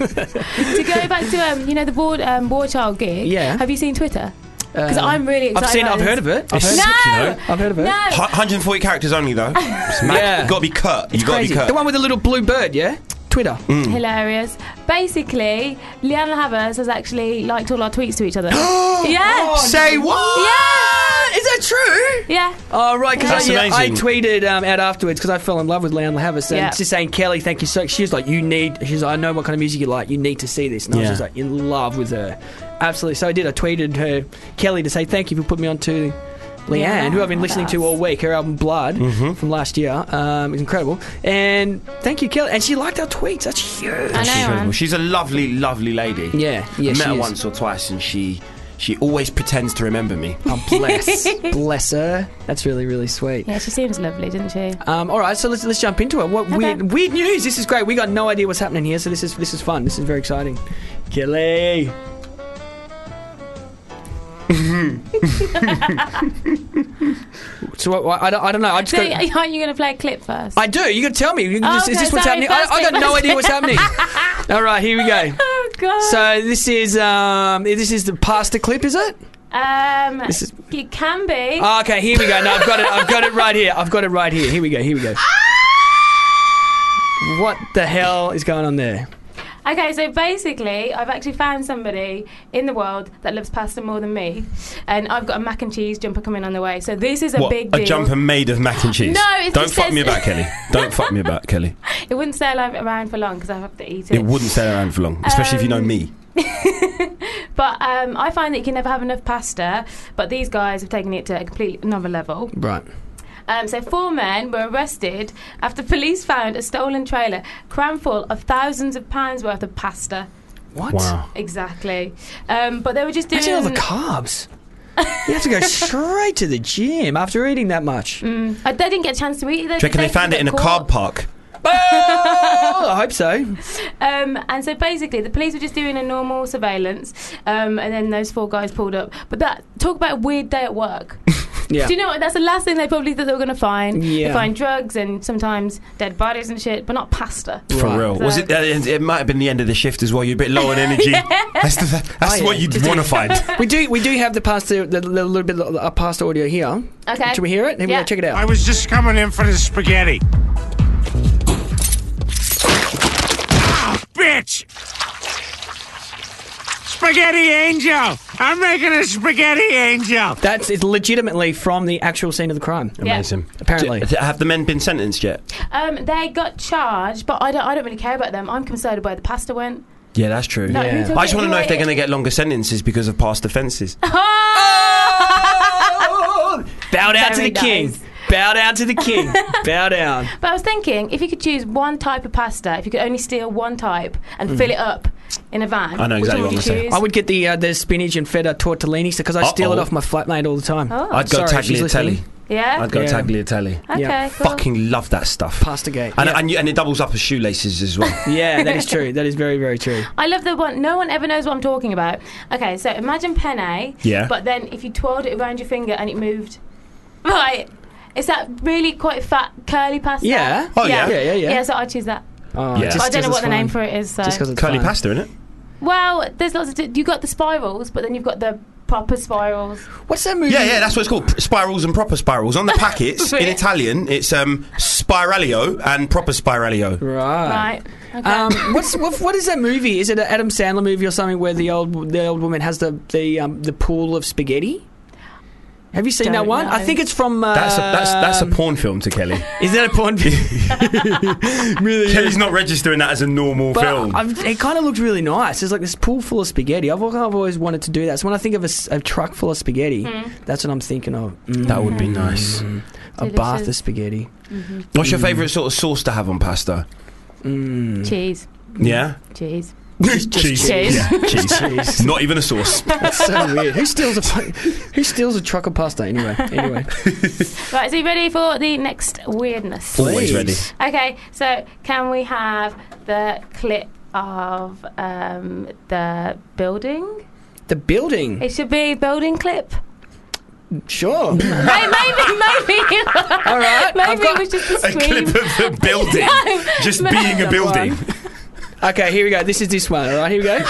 To go back to the War Child gig. Yeah. Have you seen Twitter? Because I'm really excited. I've heard of it. I've heard of it. No. 140 characters only though. Yeah. You've got to be cut. You've got to be Crazy. cut. The one with the little blue bird, yeah? Twitter. Hilarious. Basically, Leanne Havers has actually liked all our tweets to each other. Yeah. Say what? Yeah. Is that true? Yeah. Oh, right, because That's I amazing. tweeted out afterwards because I fell in love with Leanne LaHavis and Yeah. just saying, Kelly, thank you so much. She was like, she's like, I know what kind of music you like. You need to see this. And I was Yeah. just like, in love with her. Absolutely. So I did. I tweeted her, Kelly, to say thank you for putting me on to Leanne, Yeah, who I've been listening to all week. Her album Blood from last year is incredible. And thank you, Kelly. And she liked our tweets. That's huge. I know, Incredible. man. She's a lovely, lovely lady. Yeah, I met she her is. once or twice, and she always pretends to remember me. Oh, bless her. That's really, really sweet. Yeah, she seems lovely, didn't she? All right, so let's jump into it. What weird news? This is great. We got no idea what's happening here, so this is fun. This is very exciting. Kelly. So I don't know. I just So, got. aren't you going to play a clip first? I do. You can tell me. You can is Okay, this what's sorry, happening? first I got clip, no first idea what's clip. happening. All right, here we go. Oh God. So this is the pasta clip, is it? This is. It can be. Oh, okay, here we go. No, I've got it right here. I've got it right here. Here we go. What the hell is going on there? Okay, so basically, I've actually found somebody in the world that loves pasta more than me, and I've got a mac and cheese jumper coming on the way. So this is a big deal. A jumper made of mac and cheese? No, it's Don't just fuck says- me about, Kelly. Don't fuck me about, Kelly. It wouldn't stay around for long because I have to eat it. It wouldn't stay around for long, especially if you know me. But I find that you can never have enough pasta, but these guys have taken it to a completely another level. Right. So 4 men were arrested after police found a stolen trailer crammed full of thousands of pounds worth of pasta. What? Wow. Exactly. But they were just doing... Imagine all the carbs. You have to go straight to the gym after eating that much. They didn't get a chance to eat it. Do you reckon they found it in a carb park? Oh, hope so. And so basically, the police were just doing a normal surveillance, and then those 4 guys pulled up. But talk about a weird day at work. Yeah. Do you know what? That's the last thing they probably thought they were going to find. Yeah. They find drugs and sometimes dead bodies and shit, but not pasta. For real. So- Was it? It might have been the end of the shift as well. You're a bit low on energy. That's what you'd want to find. We do have the pasta, the little bit of pasta audio here. Okay. Should we hear it? Here we go. Check it out. I was just coming in for the spaghetti. Oh, bitch! Spaghetti angel! I'm making a spaghetti angel! It's legitimately from the actual scene of the crime. Amazing. Apparently. Have the men been sentenced yet? They got charged, but I don't really care about them. I'm concerned where the pasta went. Yeah, that's true. No, who took I just it? want to know if they're Who- going to get longer sentences because of past offences. Bow down to the Very king. nice. Bow down to the king. Bow down. But I was thinking, if you could choose one type of pasta, if you could only steal one type and fill it up in a van, I know exactly which one what would you I'm choose? I would get the spinach and feta tortellini because I steal it off my flatmate all the time. Oh. I'd go Sorry, she's tagliatelle. listening. Yeah? I'd go Yeah. tagliatelle. Okay, Yeah. cool. Fucking love that stuff. Pastagate. And it doubles up as shoelaces as well. Yeah, that is true. That is very, very true. I love the one. No one ever knows what I'm talking about. Okay, so imagine penne. Yeah. But then if you twirled it around your finger and it moved, right? It's that really quite fat curly pasta. Yeah. Oh, yeah. Yeah. Yeah, so I choose that. Oh, Yeah. just But I don't know 'cause what the it's name fun. for it is. So. Just because it's Curly fun. pasta, innit? Well, there's lots of. You got the spirals, but then you've got the proper spirals. What's that movie? Yeah, that's what it's called. Spirals and proper spirals. On the packets, in Italian, it's spiralio and proper spiralio. Right. Right. Okay. What is that movie? Is it an Adam Sandler movie or something where the old woman has the pool of spaghetti? Have you seen Don't that one? know. I think it's from. That's a porn film to Kelly. Is that a porn film? Really? Kelly's not registering that as a normal film. It kind of looked really nice. There's like this pool full of spaghetti. I've always wanted to do that. So when I think of a truck full of spaghetti, that's what I'm thinking of. That would be nice. A bath of spaghetti. What's your favourite sort of sauce to have on pasta? Cheese. Yeah? Cheese. Cheese. Cheese. Yeah, cheese. Not even a sauce. That's so weird. Who steals a truck of pasta anyway? Right, so you ready for the next weirdness? Always ready. Okay, so can we have the clip of the building? The building? It should be building clip. Sure. Maybe. All right. Maybe it was just a A scream. clip of the building. No, Just maybe- being a building. Okay, here we go. This is this one. All right, here we go.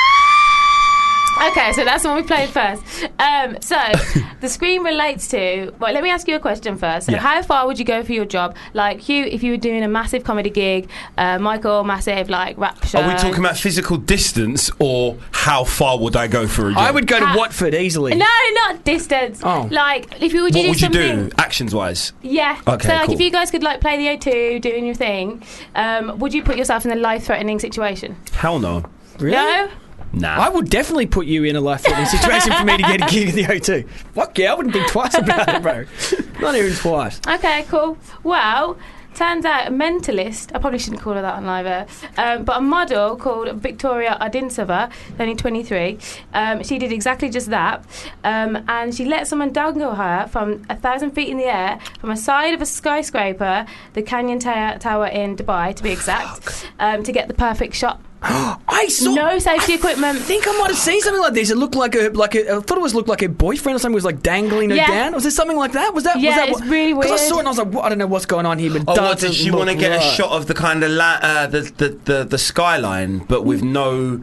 Okay, so that's the one we played first. So the scream relates to. Well, let me ask you a question first. So Yeah. how far would you go for your job? Like Hugh, if you were doing a massive comedy gig, Michael, massive like rap show. Are we talking about physical distance or how far would I go for a job? I would go to Watford easily. No, not distance. Oh. Like if you would What do would you something. do, actions-wise? Yeah. Okay, so like cool. if you guys could like play the O2 doing your thing, would you put yourself in a life-threatening situation? Hell no. Really? No. Nah. I would definitely put you in a life-threatening situation for me to get a gig at the O2. Fuck yeah, I wouldn't think twice about it, bro. Not even twice. Okay, cool. Well, turns out a mentalist, I probably shouldn't call her that on live air, but a model called Victoria Ardinsova, only 23, she did exactly just that, and she let someone dangle her from 1,000 feet in the air from a side of a skyscraper, the Canyon Tower in Dubai to be exact, to get the perfect shot. I saw. No safety equipment. I think I might have seen something like this. It looked like a. I thought it looked like her boyfriend or something was like dangling her Yeah. down. Was there something like that? Was that? Yeah, was that it's really Because I weird. saw it and I was like, what? I don't know what's going on here, but Oh, what, doesn't did she look want to get a right. shot of the kind of the skyline, but with no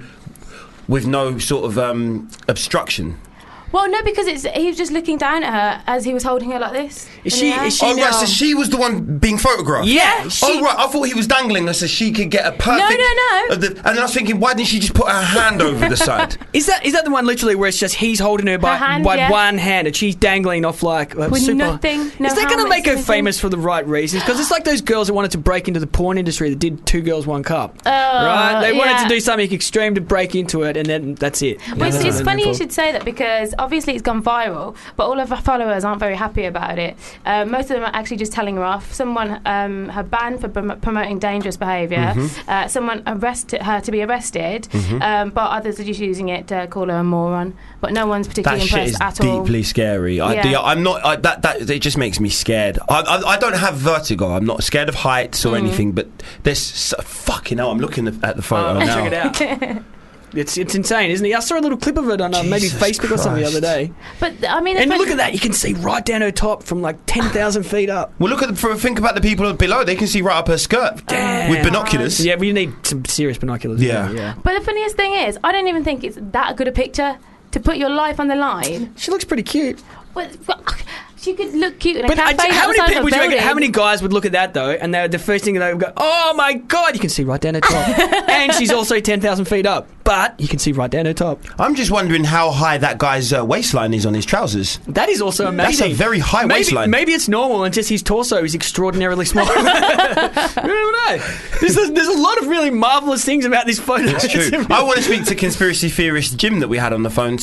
sort of obstruction? Well, no, because he was just looking down at her as he was holding her like this. Is in she- the air. is she Oh, right, now- so she was the one being photographed? Yeah, Oh, right, I thought he was dangling her so she could get a perfect... No. And then I was thinking, why didn't she just put her hand over the side? Is that the one literally where it's just he's holding her by hand, yeah. one hand and she's dangling off like With super. nothing, no Is that going to helmets, make her anything? famous for the right reasons? Because it's like those girls that wanted to break into the porn industry that did Two Girls One Cup, right? They wanted yeah. to do something extreme to break into it, and then that's it. Well, That's it's what funny they're you for. should say that because obviously it's gone viral, but all of her followers aren't very happy about it. Most of them are actually just telling her off. Someone her banned for promoting dangerous behaviour. Someone arrested her to be arrested, but others are just using it to call her a moron. But no one's particularly That shit is impressed at all. deeply scary. I'm not. That it just makes me scared. I don't have vertigo. I'm not scared of heights or anything. But this fucking hell. I'm looking at the photo now. Check it out. It's insane, isn't it? I saw a little clip of it on maybe Facebook or something the other day. But I mean, and look at that! You can see right down her top from like 10,000 feet up. Well, think about the people below. They can see right up her skirt with binoculars. Yeah, we need some serious binoculars. Yeah. But the funniest thing is, I don't even think it's that good a picture to put your life on the line. She looks pretty cute. Well, she could look cute in a But cafe. how many people do you reckon? building. How many guys would look at that though, and the first thing they would go, "Oh my god!" You can see right down her top, and she's also 10,000 feet up, but you can see right down her top. I'm just wondering how high that guy's waistline is on his trousers. That is also amazing. That's a very high waistline. Maybe it's normal, and just his torso is extraordinarily small. You never know. There's a lot of really marvelous things about this photo. That's true. I want to speak to conspiracy theorist Jim that we had on the phone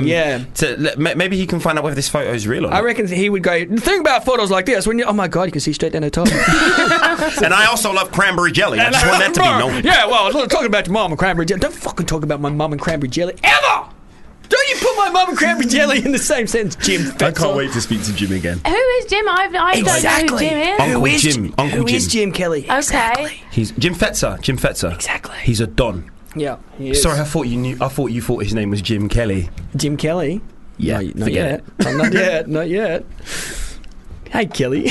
maybe he can find out whether this photo is real or not. I reckon he would go, the thing about photos like this, oh my god, you can see straight down her top. And I also love cranberry jelly. I just want that to be known. Yeah, well, I was talking about your mum and cranberry jelly. Don't fucking talk about my mum and cranberry jelly ever! Don't you put my mum and cranberry jelly in the same sentence, Jim Fetzer. I can't wait to speak to Jim again. Who is Jim? I don't know who Jim is. Uncle Jim. Who is Jim Kelly? Okay. Exactly. He's Jim Fetzer. Exactly. He's a don. Yeah, he is. Sorry, I thought you thought his name was Jim Kelly. Jim Kelly? Yeah, no, not yet. Not yet. Hey, Kelly.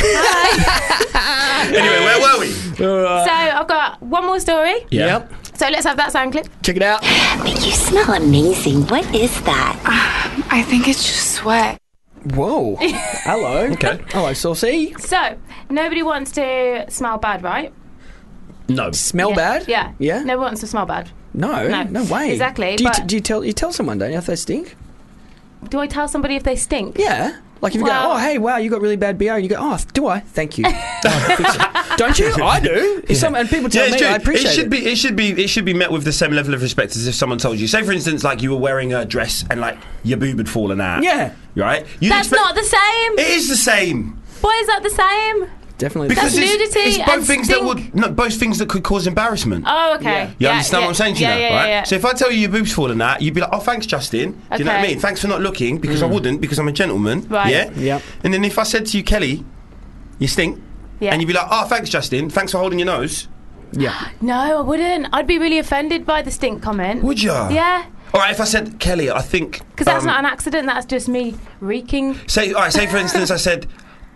Hi. Anyway, where were we? So I've got one more story. Yep. So let's have that sound clip. Check it out. You smell amazing. What is that? I think it's just sweat. Whoa. Hello. Okay. Hello, Saucy. So nobody wants to smell bad, right? No. Smell bad? Yeah. Yeah? Nobody wants to smell bad. No way. Exactly. Do you tell someone, don't you, if they stink? Do I tell somebody if they stink? Yeah. Like if you go, oh, hey, wow, you got really bad BO, and you go, oh, do I? Thank you. Don't you? I do. And people tell me, I appreciate it. It should be met with the same level of respect as if someone told you. Say, for instance, like you were wearing a dress and like your boob had fallen out. Yeah. Right? That's not the same. It is the same. Why is that the same? Definitely. Because that's nudity it's both and things stink. both things that could cause embarrassment. Oh, okay. You understand what I'm saying to you now, right? Yeah. So if I tell you your boob's fallen out, you'd be like, oh, thanks, Justin. Do you know what I mean? Thanks for not looking, because I wouldn't, because I'm a gentleman. Right. Yeah? Yep. And then if I said to you, Kelly, you stink, and you'd be like, oh, thanks, Justin. Thanks for holding your nose. Yeah. No, I wouldn't. I'd be really offended by the stink comment. Would you? Yeah. All right, if I said, Kelly, I think... Because that's not an accident, that's just me reeking. Say for instance, I said,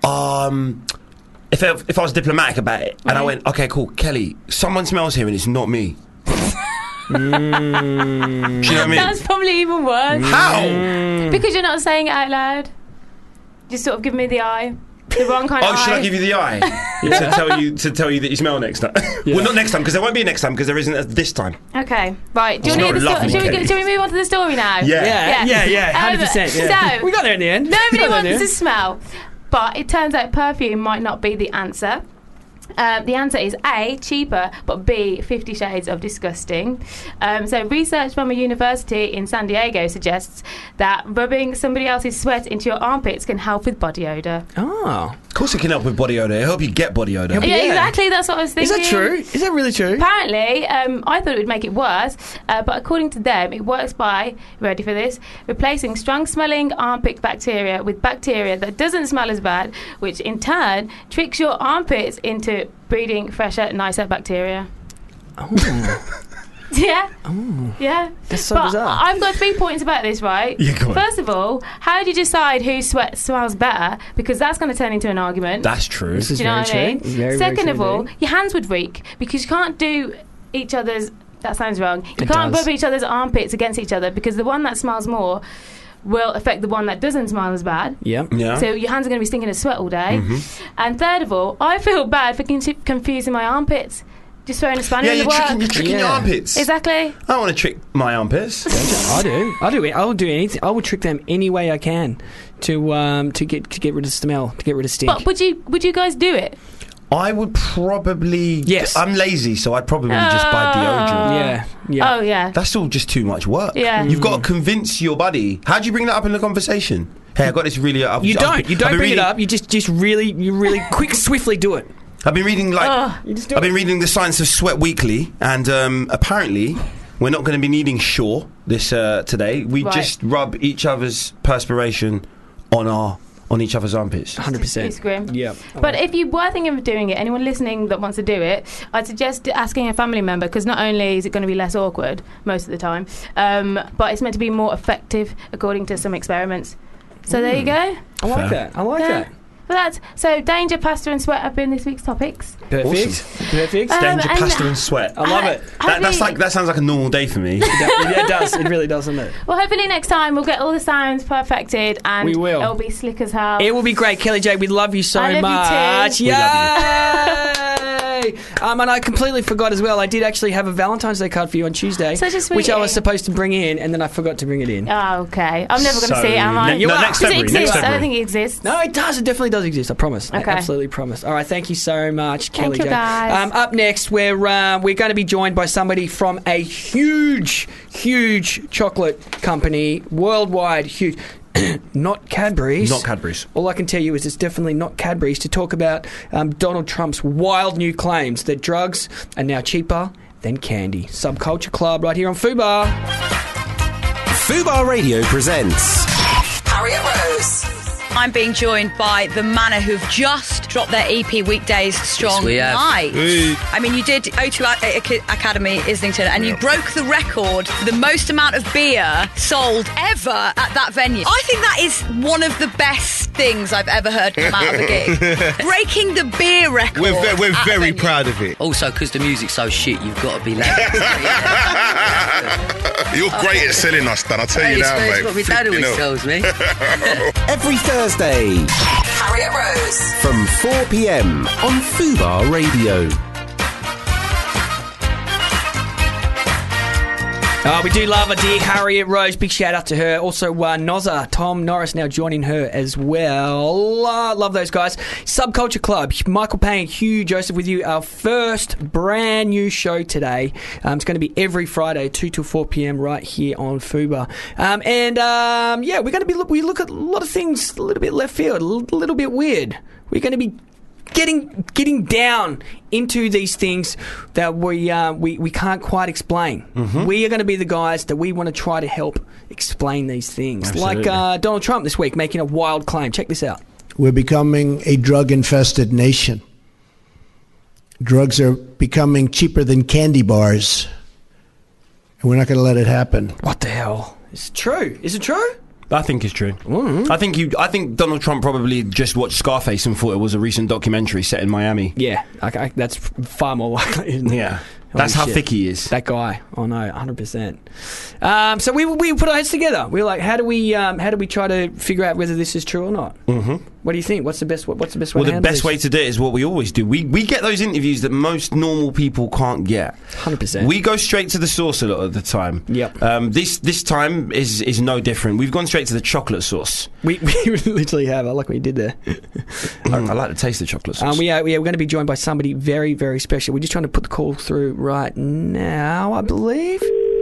if I was diplomatic about it, and I went, okay, cool, Kelly, someone smells here and it's not me. Do you know what I mean? That's probably even worse. How? Because you're not saying it out loud. Just sort of give me the eye. The wrong kind of eye. Oh, should I give you the eye? to tell you that you smell next time? Well, not next time, because there won't be a next time, because there isn't this time. Okay, right. Do you want to hear the story? Shall we move on to the story now? Yeah, 100%. So, we got there in the end. Nobody wants to smell. But it turns out perfume might not be the answer. The answer is A, cheaper, but B, 50 Shades of Disgusting. So research from a university in San Diego suggests that rubbing somebody else's sweat into your armpits can help with body odour. Oh. Of course it can help with body odour. I hope you get body odour. Yeah, exactly. That's what I was thinking. Is that true? Is that really true? Apparently, I thought it would make it worse, but according to them, it works by, ready for this, replacing strong-smelling armpit bacteria with bacteria that doesn't smell as bad, which in turn tricks your armpits into breeding fresher, nicer bacteria. Oh. Yeah. Oh. Yeah. That's so but bizarre. I've got 3 points about this, right? Yeah, go on. First of all, how do you decide whose sweat smells better? Because that's going to turn into an argument. That's true. This is do you know very what I mean? true. Very, Second very of true all, indeed. your hands would reek because you can't do each other's... That sounds wrong. You It can't does. rub each other's armpits against each other because the one that smells more will affect the one that doesn't smell as bad. Yeah. So your hands are going to be stinking of sweat all day. And third of all, I feel bad for confusing my armpits. Just throwing a spanner in the work. You're tricking your armpits. Exactly. I don't want to trick my armpits. I do. I will do anything. I will trick them any way I can to get rid of smell, to get rid of stink. But would you guys do it? I would probably... Yes. I'm lazy, so I'd probably just buy deodorant. Yeah. Yeah, yeah. Oh, yeah. That's all just too much work. Yeah. You've got to convince your buddy. How do you bring that up in the conversation? Hey, I got this really. You don't bring it up. You just really quick, swiftly do it. I've been reading I've been reading The Science of Sweat weekly, and apparently we're not going to be needing Shaw this today. We just rub each other's perspiration on each other's armpits. 100%. It's grim. Yeah. But if you were thinking of doing it, anyone listening that wants to do it, I'd suggest asking a family member, because not only is it going to be less awkward most of the time, but it's meant to be more effective according to some experiments. So there you go. I like that. Well, so danger, pasta and sweat have been this week's topics. Perfect. Awesome. Perfect. Danger, pasta and sweat. I love it. That sounds like a normal day for me. Yeah, it does. It really does, doesn't it? Well, hopefully next time we'll get all the sounds perfected and we will. It'll be slick as hell. It will be great. Kelly J, we love you so I love much. you too. Yay! And I completely forgot as well. I did actually have a Valentine's Day card for you on Tuesday, Such a sweetie. which I was supposed to bring in, and then I forgot to bring it in. Oh, okay. I'm never going to see it, am I? Next Does it February. exist? I don't think it exists. No, it does. It definitely does exist. I promise. Okay. I absolutely promise. All right. Thank you so much, Kelly Thank you, J. guys. Up next, we're going to be joined by somebody from a huge chocolate company, worldwide huge. Not Cadbury's. Not Cadbury's. All I can tell you is it's definitely not Cadbury's, to talk about Donald Trump's wild new claims that drugs are now cheaper than candy. Subculture Club right here on Fubar. Fubar Radio presents Harriet Rose. I'm being joined by the Manor, who've just dropped their EP Weekdays Strong we have. Night. I mean, you did O2 Academy, Islington, and you broke the record for the most amount of beer sold ever at that venue. I think that is one of the best things I've ever heard come out of a gig. Breaking the beer record. We're very proud of it. Also, because the music's so shit, you've got to be loud. You're great at selling us, Dan. I'll tell you now, mate. That's what my dad always tells me. every Thursday Harriet Rose. from 4 p.m. on Fubar Radio. We do love our dear Harriet Rose. Big shout out to her. Also, Nozza, Tom Norris now joining her as well. Love those guys. Subculture Club, Michael Payne, Hugh Joseph with you. Our first brand new show today. It's going to be every Friday, 2 to 4 p.m. right here on Fubar. We're going to be we look at a lot of things a little bit left field, a little bit weird. We're going to be getting down into these things that we can't quite explain. Mm-hmm. We are going to be the guys that we want to try to help explain these things. Absolutely. Like Donald Trump this week making a wild claim. Check this out. We're becoming a drug-infested nation. Drugs are becoming cheaper than candy bars, and we're not going to let it happen. What the hell? It's true. Is it true? I think it's true. Mm-hmm. I think Donald Trump probably just watched Scarface and thought it was a recent documentary set in Miami. Yeah, that's far more likely, isn't it? Yeah. That's how thick he is. That guy. Oh no, 100%. So we put our heads together. We were like, how do we try to figure out whether this is true or not? Mm-hmm. What do you think? What's the best way? Well, to the handle best this? way to do it is what we always do. We get those interviews that most normal people can't get. 100%. We go straight to the source a lot of the time. Yep. This time is no different. We've gone straight to the chocolate sauce. We literally have. I like what you did there. I like the taste of chocolate sauce. We're going to be joined by somebody very, very special. We're just trying to put the call through right now, I believe.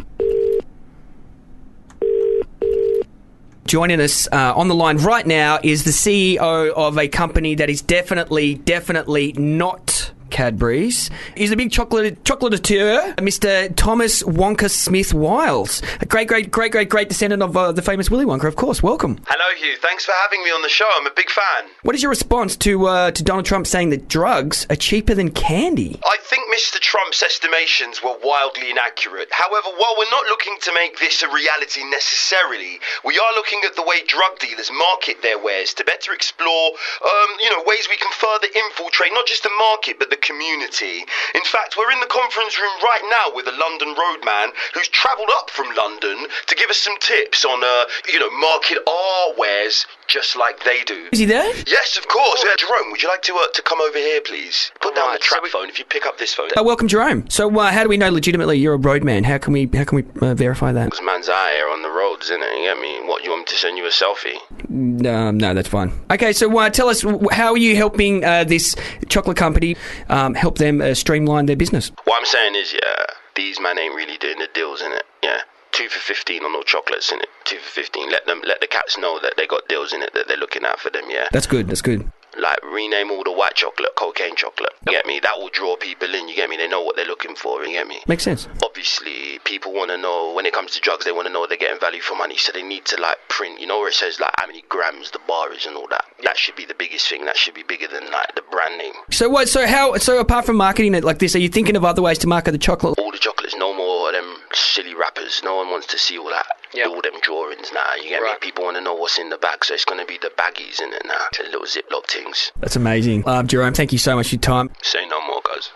Joining us on the line right now is the CEO of a company that is definitely not Cadbury's. He's a big chocolatier, Mr. Thomas Wonka Smith Wiles. A great descendant of the famous Willy Wonka, of course. Welcome. Hello, Hugh. Thanks for having me on the show. I'm a big fan. What is your response to Donald Trump saying that drugs are cheaper than candy? I think Mr. Trump's estimations were wildly inaccurate. However, while we're not looking to make this a reality necessarily, we are looking at the way drug dealers market their wares to better explore, ways we can further infiltrate not just the market but the community. In fact, we're in the conference room right now with a London roadman who's travelled up from London to give us some tips on, market our wares just like they do. Is he there? Yes, of course. Jerome, would you like to come over here, please? Put down the trap phone if you pick up this phone. Welcome, Jerome. So, how do we know legitimately you're a roadman? How can we verify that? This man's out here on the roads, isn't it? You get me? What, you want me to send you a selfie? No, that's fine. Okay, so tell us, how are you helping this chocolate company help them streamline their business? What I'm saying is, these man ain't really doing the deals in it. Yeah. 2 for 15 on no chocolates in it. 2 for 15. Let the cats know that they got deals in it that they're looking out for them. Yeah. That's good. That's good. Like, rename all the white chocolate cocaine chocolate. You get me? That will draw people in. You get me? They know what they're looking for. You get me? Makes sense. Obviously, people want to know, when it comes to drugs, they want to know they're getting value for money. So they need to, like, print, you know, where it says, like, how many grams the bar is and all that. That should be the biggest thing. That should be bigger than, like, the brand name. So what? So apart from marketing it like this, are you thinking of other ways to market the chocolate? All the chocolates, no more of them silly wrappers. No one wants to see all that. Yep. All them drawings now. You get me? People want to know what's in the bag, so it's going to be the baggies in it now. The little Ziploc things. That's amazing. Jerome, thank you so much for your time. Say no more, guys.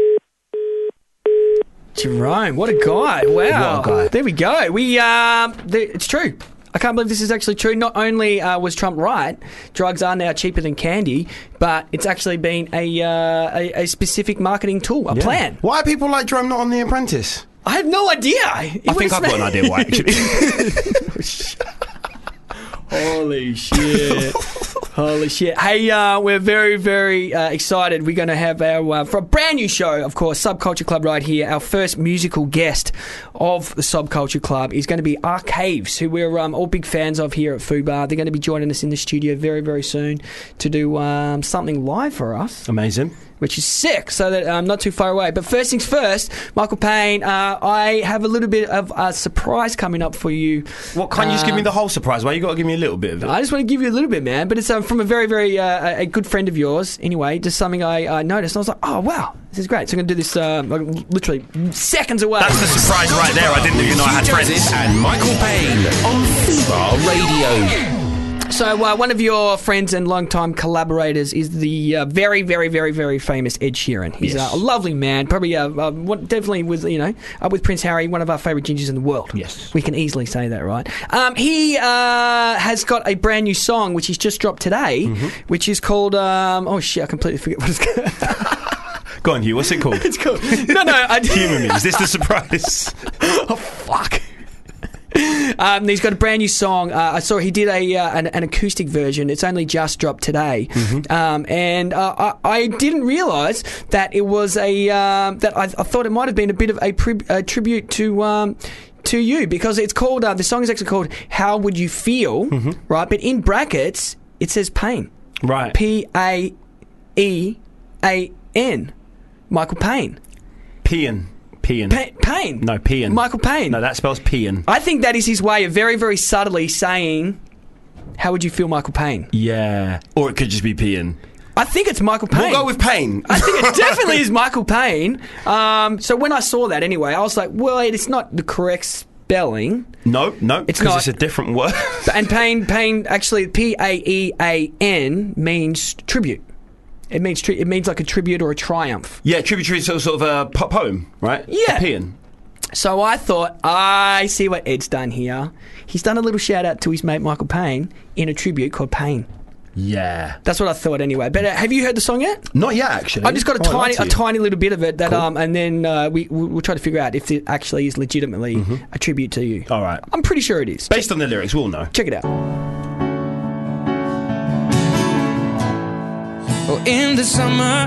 Jerome, what a guy. Wow. What a guy. There we go. It's true. I can't believe this is actually true. Not only was Trump right, drugs are now cheaper than candy, but it's actually been a specific marketing tool, a plan. Why are people like Jerome not on The Apprentice? I have no idea. I think I've got an idea why, actually. Holy shit. Holy shit. Hey, we're very, very excited. We're going to have for a brand new show, of course, Subculture Club right here. Our first musical guest of the Subculture Club is going to be Arcaves, who we're all big fans of here at Fubar. They're going to be joining us in the studio very, very soon to do something live for us. Amazing. Which is sick, so that I'm not too far away. But first things first, Michael Payne, I have a little bit of a surprise coming up for you. What, can't you just give me the whole surprise? Why you got to give me a little bit of it? I just want to give you a little bit, man. But it's from a very, very a good friend of yours. Anyway, just something I noticed. And I was like, oh, wow, this is great. So I'm going to do this literally seconds away. That's the surprise right there. I didn't even know I had friends. And Michael Payne on Fubar Radio. So one of your friends and longtime collaborators is the very, very, very, very famous Ed Sheeran. He's a lovely man, probably definitely with with Prince Harry, one of our favourite gingers in the world. Yes, we can easily say that, right? He has got a brand new song which he's just dropped today, which is called oh shit, I completely forget what it's called. Go on, Hugh. What's it called? It's called Humour me. Is this the surprise? Oh fuck. He's got a brand new song. I saw he did an acoustic version. It's only just dropped today, and I didn't realise that it was that I thought it might have been a bit of a tribute to you, because it's called the song is actually called "How Would You Feel," right? But in brackets it says Payne, right? Paean, Michael Payne. Payne. Payne. No, Payne. Michael Payne. No, that spells Payne. I think that is his way of very, very subtly saying, how would you feel, Michael Payne? Yeah. Or it could just be Payne. I think it's Michael Payne. We'll go with Payne. I think it definitely is Michael Payne. So when I saw that anyway, I was like, well, it's not the correct spelling. No, it's not. It's a different word. And Payne actually, Paean means tribute. It means like a tribute or a triumph. Yeah, tribute, sort of a poem, right? Yeah. A paean. So I thought, I see what Ed's done here. He's done a little shout out to his mate Michael Payne in a tribute called Payne. Yeah. That's what I thought anyway. But have you heard the song yet? Not yet, actually. I've just got a tiny little bit of it that cool. And then we'll try to figure out if it actually is legitimately a tribute to you. All right. I'm pretty sure it is. Based on the lyrics, we'll know. Check it out. Oh, in the summer,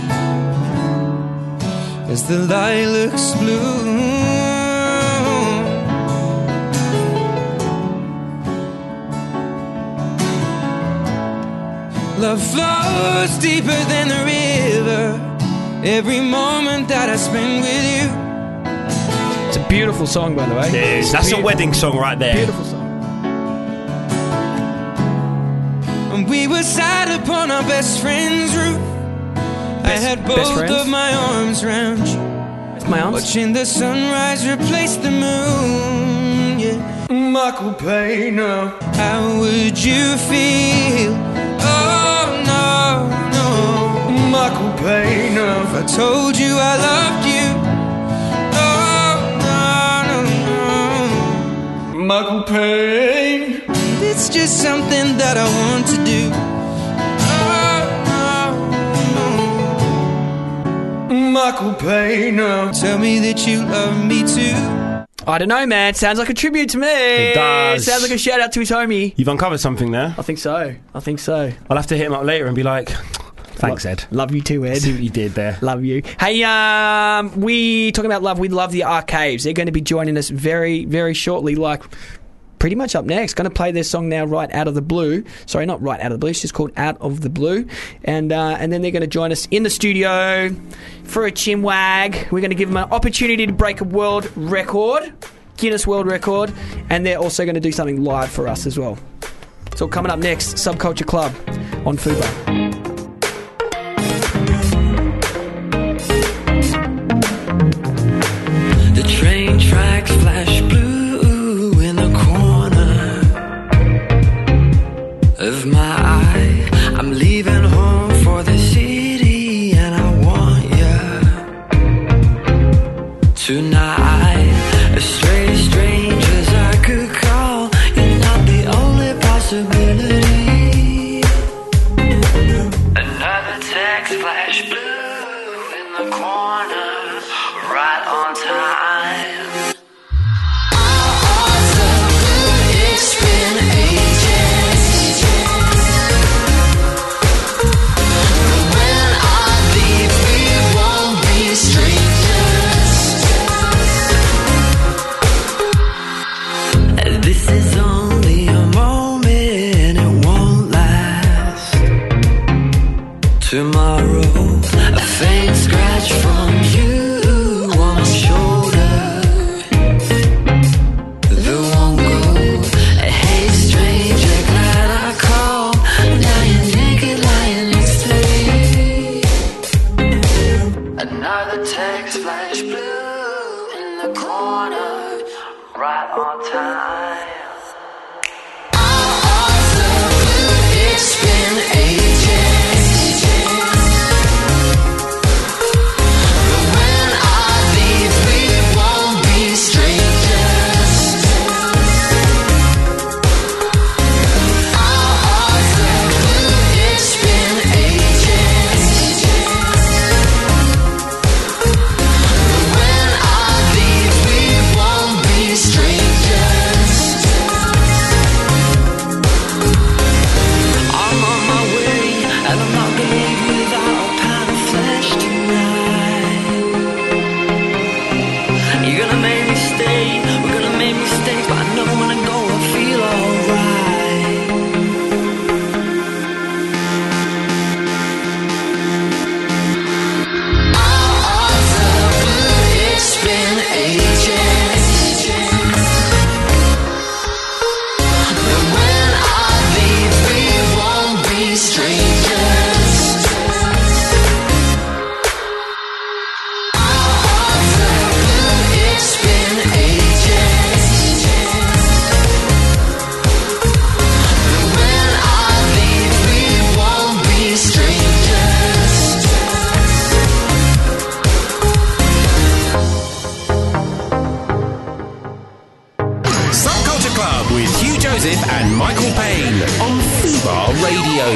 as the lilacs bloom, love flows deeper than the river. Every moment that I spend with you. It's a beautiful song, by the way. It is. That's a wedding song right there. Beautiful song. We were sat upon our best friend's roof. I had both of my arms round you. My arms? Watching the sunrise replace the moon. Yeah. Michael Payne, how would you feel? Oh no, no, Michael Payne, if I told you I loved you. Oh no, no, no, Michael Payne. It's just something that I want to do. Oh, no, no. Michael Payne, tell me that you love me too. I don't know, man. Sounds like a tribute to me. It does. Sounds like a shout out to his homie. You've uncovered something there. I think so. I'll have to hit him up later and be like, Thanks, Ed. Love you too, Ed. See what you did there. Love you. Hey, we talking about love. We love the Arcaves. They're going to be joining us very, very shortly. Like, pretty much up next. Going to play their song now, Right Out of the Blue. Sorry, not Right Out of the Blue. It's just called Out of the Blue. And then they're going to join us in the studio for a chinwag. We're going to give them an opportunity to break a world record, Guinness World Record, and they're also going to do something live for us as well. It's all coming up next. Subculture Club on Fubo. The train tracks flash blue in the corner of my eye. I'm leaving home for the city and I want you tonight. As straight strangers I could call, you're not the only possibility. Another text flash blue in the corner, right on time. It's been ages. When I leave, we won't be strangers. This is only a moment, it won't last. Tomorrow, a faint scratch from you on my shoulder. The one go, hey stranger, glad I called. Now you're naked lying next to me. Another text flash blue in the corner, right on time. It's been ages. When I leave, we won't be strangers. It's been ages. When I leave, we won't be strangers. I'm on my way, and I'm not gonna leave without a pound of flesh tonight. You're gonna make me stay, we're gonna make me stay, but I know when I go I feel alright. It's been ages. But when I leave, we won't be strangers. It's been ages. But when I leave, we won't be strangers. Subculture Club with Hugh Joseph and Michael Payne on Fubar Radio.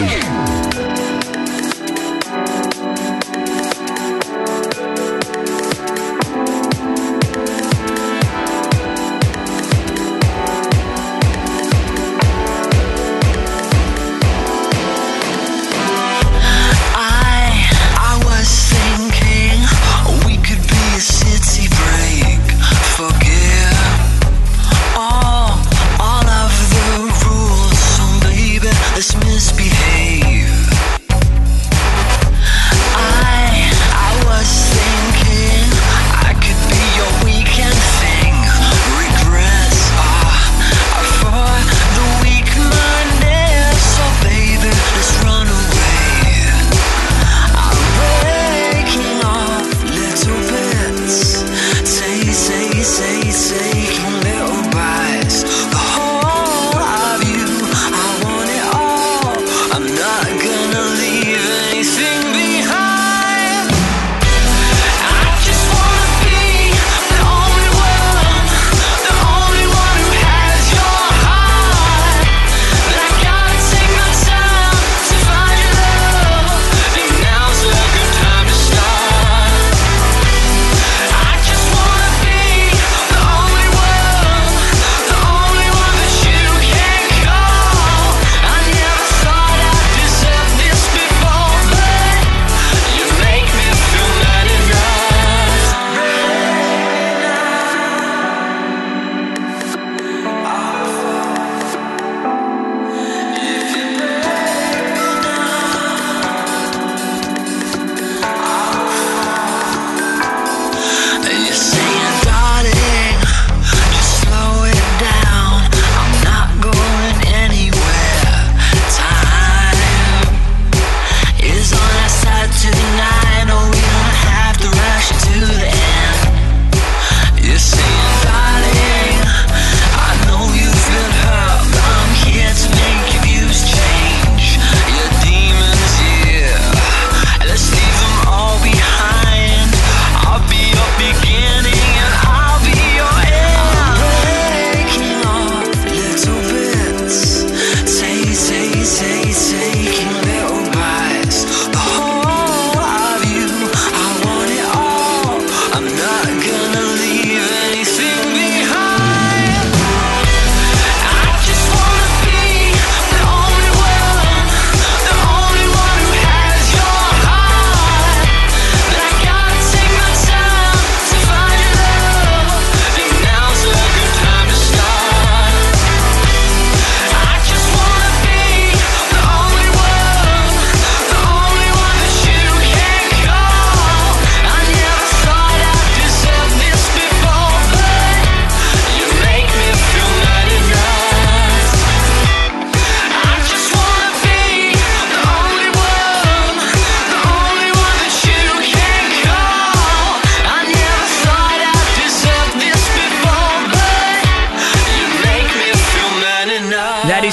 I was thinking we could be a city break. Forget all of the rules. So baby, let's misbehave. I was thinking I could be your weekend thing. Regrets are for the weak-minded. So baby, let's run away. I'm breaking off little bits, taking little bites. The whole of you, I want it all. I'm not gonna leave anything behind. I just wanna be the only one who has your heart. But I gotta take my time to find your love, and now's a good time to start. I just wanna be the only one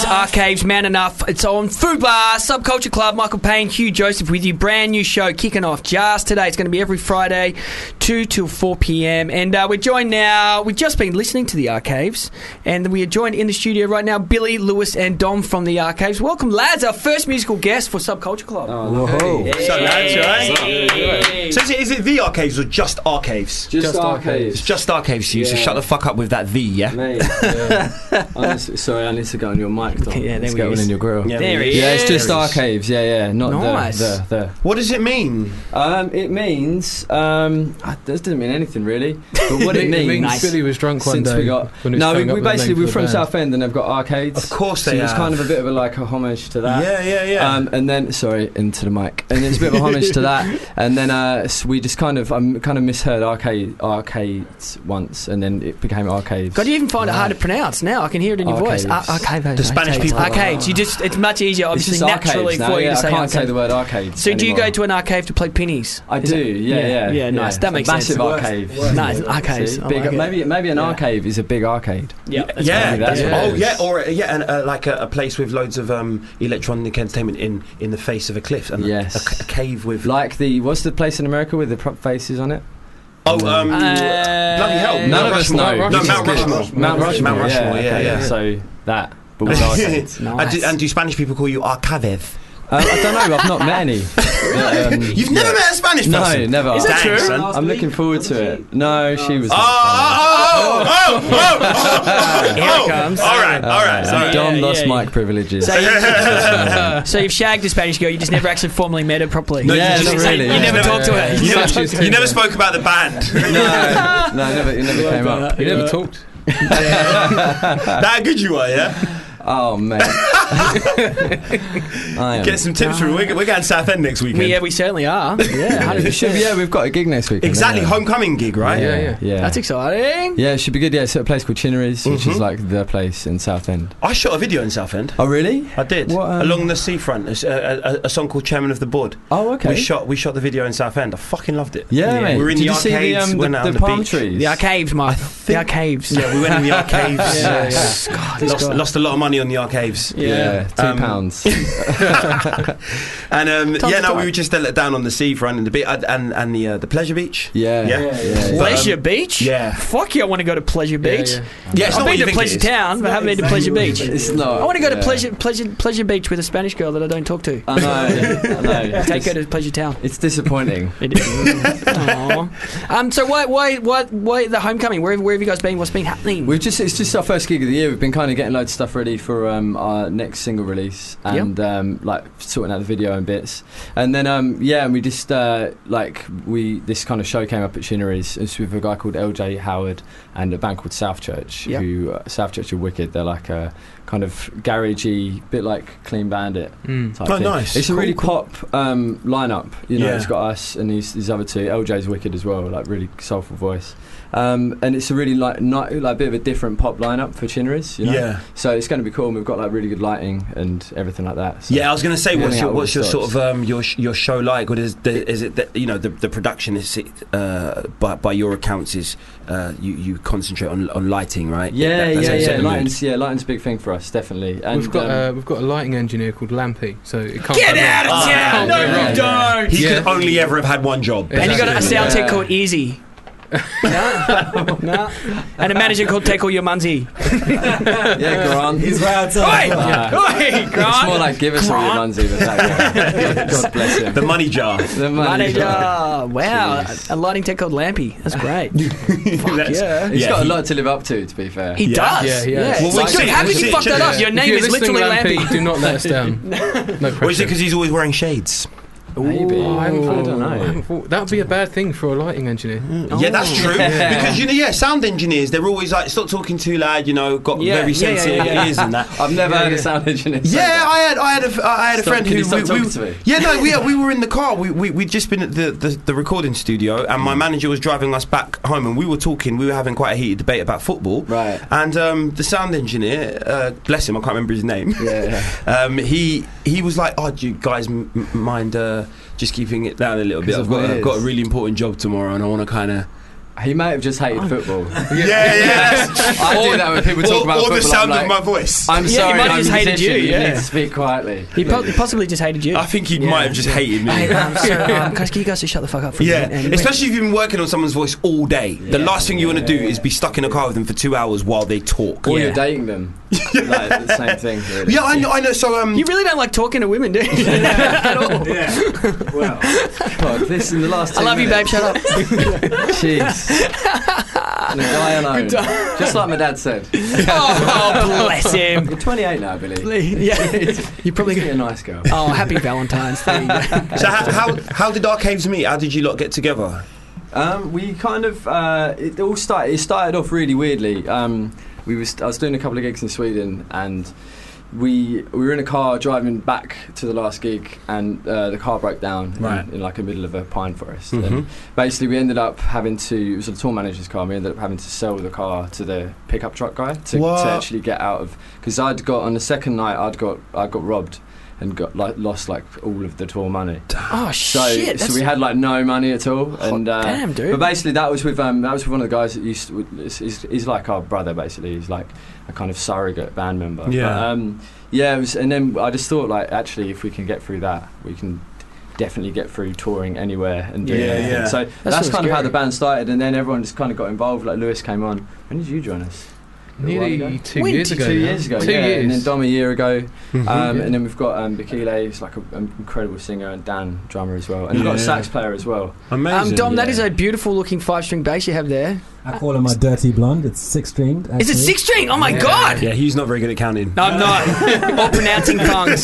Archives, Man Enough. It's on Food Bar, Subculture Club. Michael Payne, Hugh Joseph with you. Brand new show kicking off just today. It's going to be every Friday, 2 till 4 p.m. And we're joined now. We've just been listening to the Archives, and we are joined in the studio right now, Billy, Lewis, and Dom from the Archives. Welcome, lads. Our first musical guest for Subculture Club. Oh, whoa. Hey. So, lads, right? So is it the Archives or just Archives? Just Archives. It's just Archives, you. So Yeah. shut the fuck up with that "the," yeah? Mate, yeah. Sorry, I need to go on your mic, Dom. Yeah, there Let's he get one is. in your grill. Yeah, there he Yeah, it's is. just Archives. Yeah, not Nice. the. What does it mean? It means that doesn't mean anything really. But what it means, Billy was drunk one since day. we got when he was no, coming up we with the basically name we're for from the band. Southend and they've got arcades. Of course so they it was have. kind of a bit of a homage to that. Yeah. And then sorry, into the mic. And it's a bit of a homage to that. And then so we just kind of misheard arcades once, and then it became arcades. God, you even find it hard to pronounce now. I can hear it in your voice. Arcades. The Spanish people. Arcades. It's much easier, It's obviously, just naturally arcades now, for you yeah, to say I can't arcade. say the word arcades. So do you anymore. go to an arcade to play pennies? I Is do, it- yeah. nice. That makes Massive sense. arcade. Nice, arcades. See, I big, like it. maybe an arcade is a big arcade. Yeah, Yeah, that's what it is. and like a place with loads of electronic entertainment in the face of a cliff, and Yes. a cave with Like what's the place in America with the prop faces on it? bloody hell! None of us know. No, Mount Rushmore. Mount Rushmore. Yeah. So that, but with arcades. And do Spanish people call you Arcavez? I don't know. I've not met any. You've never met a Spanish person? No, never. Is that true? I'm looking forward to it. No, she was. Here it comes. All right. So Dom lost mic privileges. So you've shagged a Spanish girl, you just never actually formally met her properly. No, Yeah, you not really. You never talked to her. You never spoke about the band. No, it never came up. You never talked. That good you are, yeah? Oh man. Get some tips from. We're going Southend next weekend. We certainly are. Yeah, 100%. Yeah, we've got a gig next week. Exactly, homecoming gig, right? Yeah. That's exciting. Yeah, it should be good. Yeah, it's at a place called Chinnery's, which is like the place in Southend. I shot a video in Southend. Oh, really? I did. What, along the seafront, a song called Chairman of the Board. Oh, okay. We shot the video in Southend. I fucking loved it. Yeah, mate. We were in Did the you see arcades, went out on the the palm beach. trees? The arcaves, Mark. The arcaves. Yeah, we went in the arcaves. God, Lost a lot of money on the arcaves. Yeah, £2. And Tons of we time. were just down on the seafront and the pleasure beach. Yeah. Pleasure Beach? Yeah. Fuck yeah, I want to go to Pleasure Beach. Yeah, it's I've not what been you to think it Pleasure is. Town, but I haven't been to Pleasure Beach. It's not. I want to go to yeah. Pleasure Beach with a Spanish girl that I don't talk to. I know. Take her to Pleasure Town. It's disappointing. It is. Aww. So why the homecoming? Where have you guys been? What's been happening? It's just our first gig of the year. We've been kind of getting loads of stuff ready for our next single release and like sorting out the video and bits. And then and we just this kind of show came up at Chinnery's. It's with a guy called LJ Howard and a band called South Church. Yep. Who South Church are wicked. They're like a kind of garagey, bit like Clean Bandit type thing. Nice. It's a really pop lineup. You know, Yeah. it's got us and these other two. LJ's wicked as well, like really soulful voice. And it's a really like bit of a different pop lineup for Chinnery's, you know? Yeah. So it's going to be cool. And we've got like really good lighting and everything like that. So Yeah, I was going to say, Getting out all what's the your stops. sort of your show like? What is it that the production is by your accounts is you concentrate on lighting, right? Yeah, That's how you set the mood. Lighting's a big thing for us, definitely. And We've got a lighting engineer called Lampy, so it can't Get go out of wrong. town! No, you don't! He could only ever have had one job. And you got a Exactly. sound tech called Easy. No. And a manager called Take All Your Munzie. yeah, Grant. He's right Oi! It's Grant! more like give us all your Munzie with that guy. God bless him. The money jar. The money Manager! jar. Wow, a lighting tech called Lampy. That's great. Fuck yeah. He's got a lot to live up to be fair. He does. Yeah. Well, Dude, how could you fuck that up? Your If name you're is listening, literally Lampy, Lampy. do not let us down. No pressure. Or is it because he's always wearing shades? Maybe. I don't know. That would be a bad thing for a lighting engineer. Yeah, that's true. Because sound engineers, they're always like, stop talking too loud. Got very sensitive ears and that. I've never had a sound engineer. Yeah, I had a friend Can who you stop talking to me? Yeah, no, we were in the car. We'd just been at the recording studio, and my manager was driving us back home, and we were talking. We were having quite a heated debate about football. Right. And the sound engineer, bless him, I can't remember his name. Yeah. He was like, "Oh, do you guys mind just keeping it down a little bit? I've got a really important job tomorrow, and I want to kind of He might have just hated football. Yeah. I do that when people talk about football. Or the sound I'm of my voice. I'm Yeah, sorry, he might have I'm just a hated musician. you, yeah. need to speak quietly. He possibly just hated you. I think he might have just hated me. Hey, guys, can you guys just shut the fuck up for a minute? And especially if you've been working on someone's voice all day. The last thing you want to do is be stuck in a car with them for 2 hours while they talk. Or you're dating them. Like, the same thing, really. Yeah, I know. So you really don't like talking to women, do you? At all. Well, God, this in the last 2 I love you, babe. minutes. Shut up. Jeez. And a guy alone. Just like my dad said. Oh, bless him. You're 28 now, I believe. Yeah. You're probably a nice girl. Oh, happy Valentine's Day. So how did Dark Caves meet? How did you lot get together? We kind of it started off really weirdly. I was doing a couple of gigs in Sweden, and we were in a car driving back to the last gig, and the car broke down in like the middle of a pine forest. And basically we ended up having to, it was a tour manager's car, and we ended up having to sell the car to the pickup truck guy to actually get out of, because I'd got, on the second night I got robbed and got lost all of the tour money. Oh shit! So we had no money at all. And damn, dude. But basically that was with one of the guys that used to, he's like our brother basically. He's like a kind of surrogate band member. Yeah. But, it was, and then I just thought actually if we can get through that, we can definitely get through touring anywhere and doing anything. Yeah. So that's kind of how the band started, and then everyone just kind of got involved. Like Lewis came on. When did you join us? Nearly 2 years ago. 2 years ago. 2 years. And then Dom a year ago. And then we've got Bikile, who's like an incredible singer, and Dan, drummer as well. And we've got a sax player as well. Amazing. Dom, that is a beautiful looking 5-string bass you have there. I call it my dirty blonde. It's 6-stringed. Is it 6-string? Oh my god! Yeah, he's not very good at counting. No, I'm not. Or pronouncing tongues.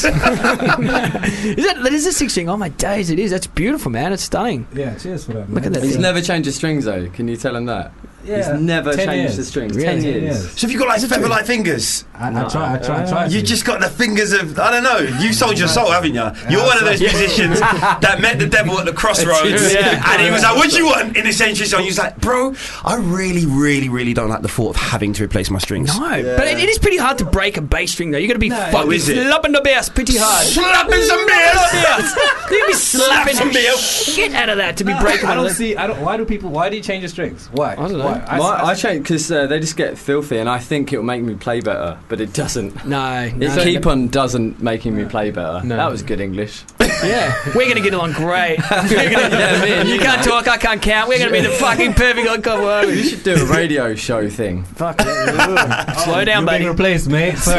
That is a 6-string. Oh my days, it is. That's beautiful, man. It's stunning. Yeah, cheers for that. Look at that. He's never changed his strings though. Can you tell him that? Yeah, he's never 10 changed years. the strings. Really? 10 years. So have you got feather-like fingers? I try. You just got the fingers of, I don't know, you sold your soul, haven't you? You're one of those musicians that met the devil at the crossroads, and he was like, what do you want in this century song? He was like, bro, I really, really, really don't like the thought of having to replace my strings. No, but it is pretty hard to break a bass string though. You got to be fucking is it? slapping the bass pretty hard. Slapping some bass! You got to be slapping some bass. shit out of that to be breaking one of those. Why do you change your strings? Why? I don't know. I change because they just get filthy, and I think it'll make me play better, but it doesn't. No. Keep on doesn't making me play better. No. That was good English. Yeah, we're going to get along great. You can't talk, I can't count. We're going to be the fucking perfect We should do a radio show thing. Fuck it. Slow down, buddy. Replaced, mate. So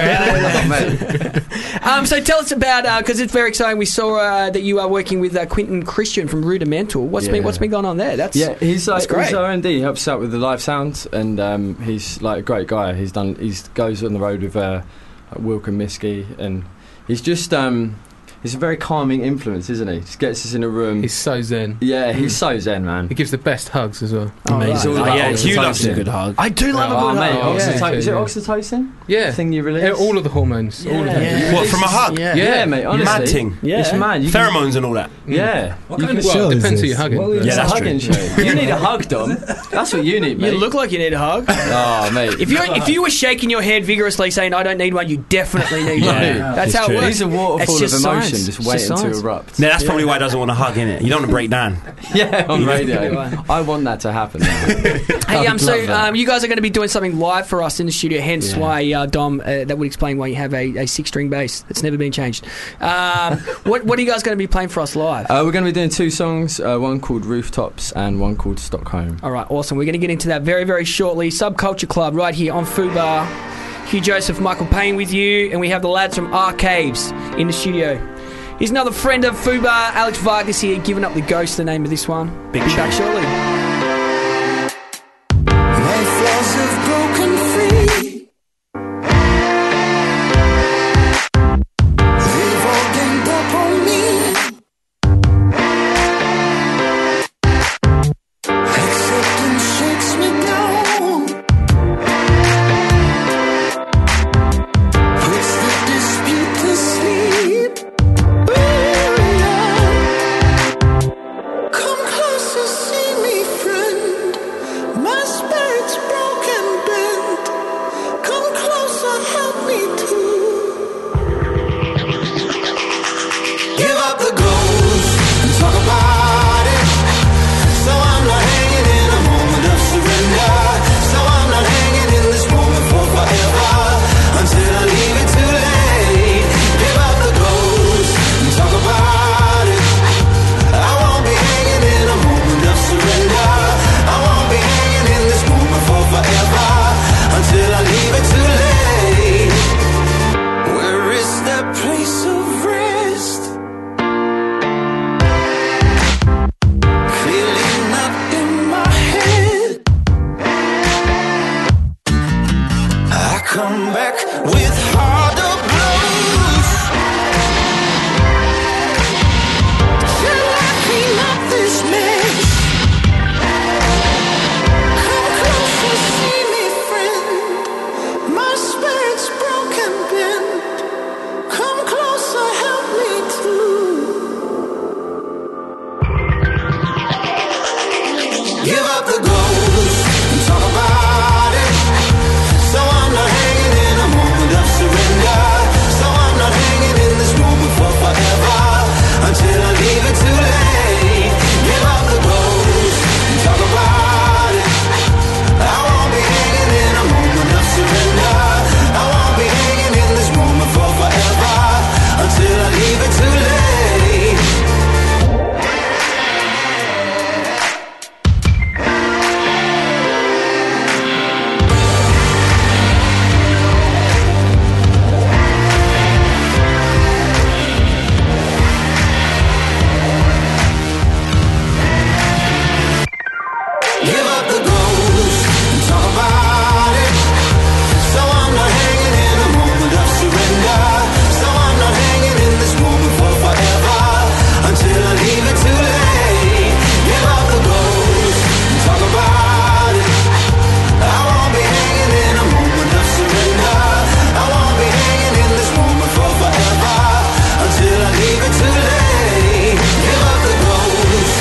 tell us about, because it's very exciting. We saw that you are working with Quentin Christian from Rudimental. What's been going on there? He's great. He's R&D. He helps out with the live sound, and he's like a great guy. He goes on the road with Wilk and Miski, and he's just he's a very calming influence, isn't he? Just gets us in a room. He's so zen. Yeah, he's so zen, man. He gives the best hugs as well. He's all about oxytocin. You love a good hug. I do love a good hug. Is it oxytocin? Yeah. Thing you release? Yeah, all of the hormones. All of them. Yeah. What, from a hug? Yeah, mate, honestly. Mad ting. Yeah. It's mad. Pheromones and all that. Yeah. What kind of show Well, is depends who this? you're hugging. Well, Yeah, that's hugging true. show. You need a hug, Dom. That's what you need, mate. You look like you need a hug. Oh, mate. If you were shaking your head vigorously saying I don't need one, you definitely need one. That's how it works. He's a waterfall of It's just emotion science. just It's waiting just to science. erupt. No, that's probably why he doesn't want to hug, innit? You don't want to break down. Yeah, on radio. I want that to happen. Hey, you guys are going to be doing something live for us in the studio, hence why, Dom, that would explain why you have a 6-string bass that's never been changed. What are you guys going to be playing for us live? We're going to be doing 2 songs, one called Rooftops and one called Stockholm. All right, awesome. We're going to get into that very, very shortly. Subculture Club right here on Fubar. Hugh Joseph, Michael Payne with you, and we have the lads from Arcaves in the studio. Here's another friend of Fubar, Alex Vargas here, Giving Up the Ghost, the name of this one. Be back shortly. Come closer, see me come back with harder blows. Till I clean up this mess. Come closer, see me, friend. My spirit's broken, bent. Come closer, help me too. Give up the ghost and talk about it. So I'm not hanging in a moment of surrender. So I'm not hanging in this moment for forever until I leave it too late. Give up the ghost and talk about it. I won't be hanging in a moment of surrender. I won't be hanging in this moment for forever until I leave it too late. Give up the ghost and talk about it. So I'm not hanging in a moment of surrender. So I'm not hanging in this moment for forever until I leave it too late. Give up the ghost and talk about it. I won't be hanging in a moment of surrender. I won't be hanging in this moment for forever until I leave it too late. Give up the ghost.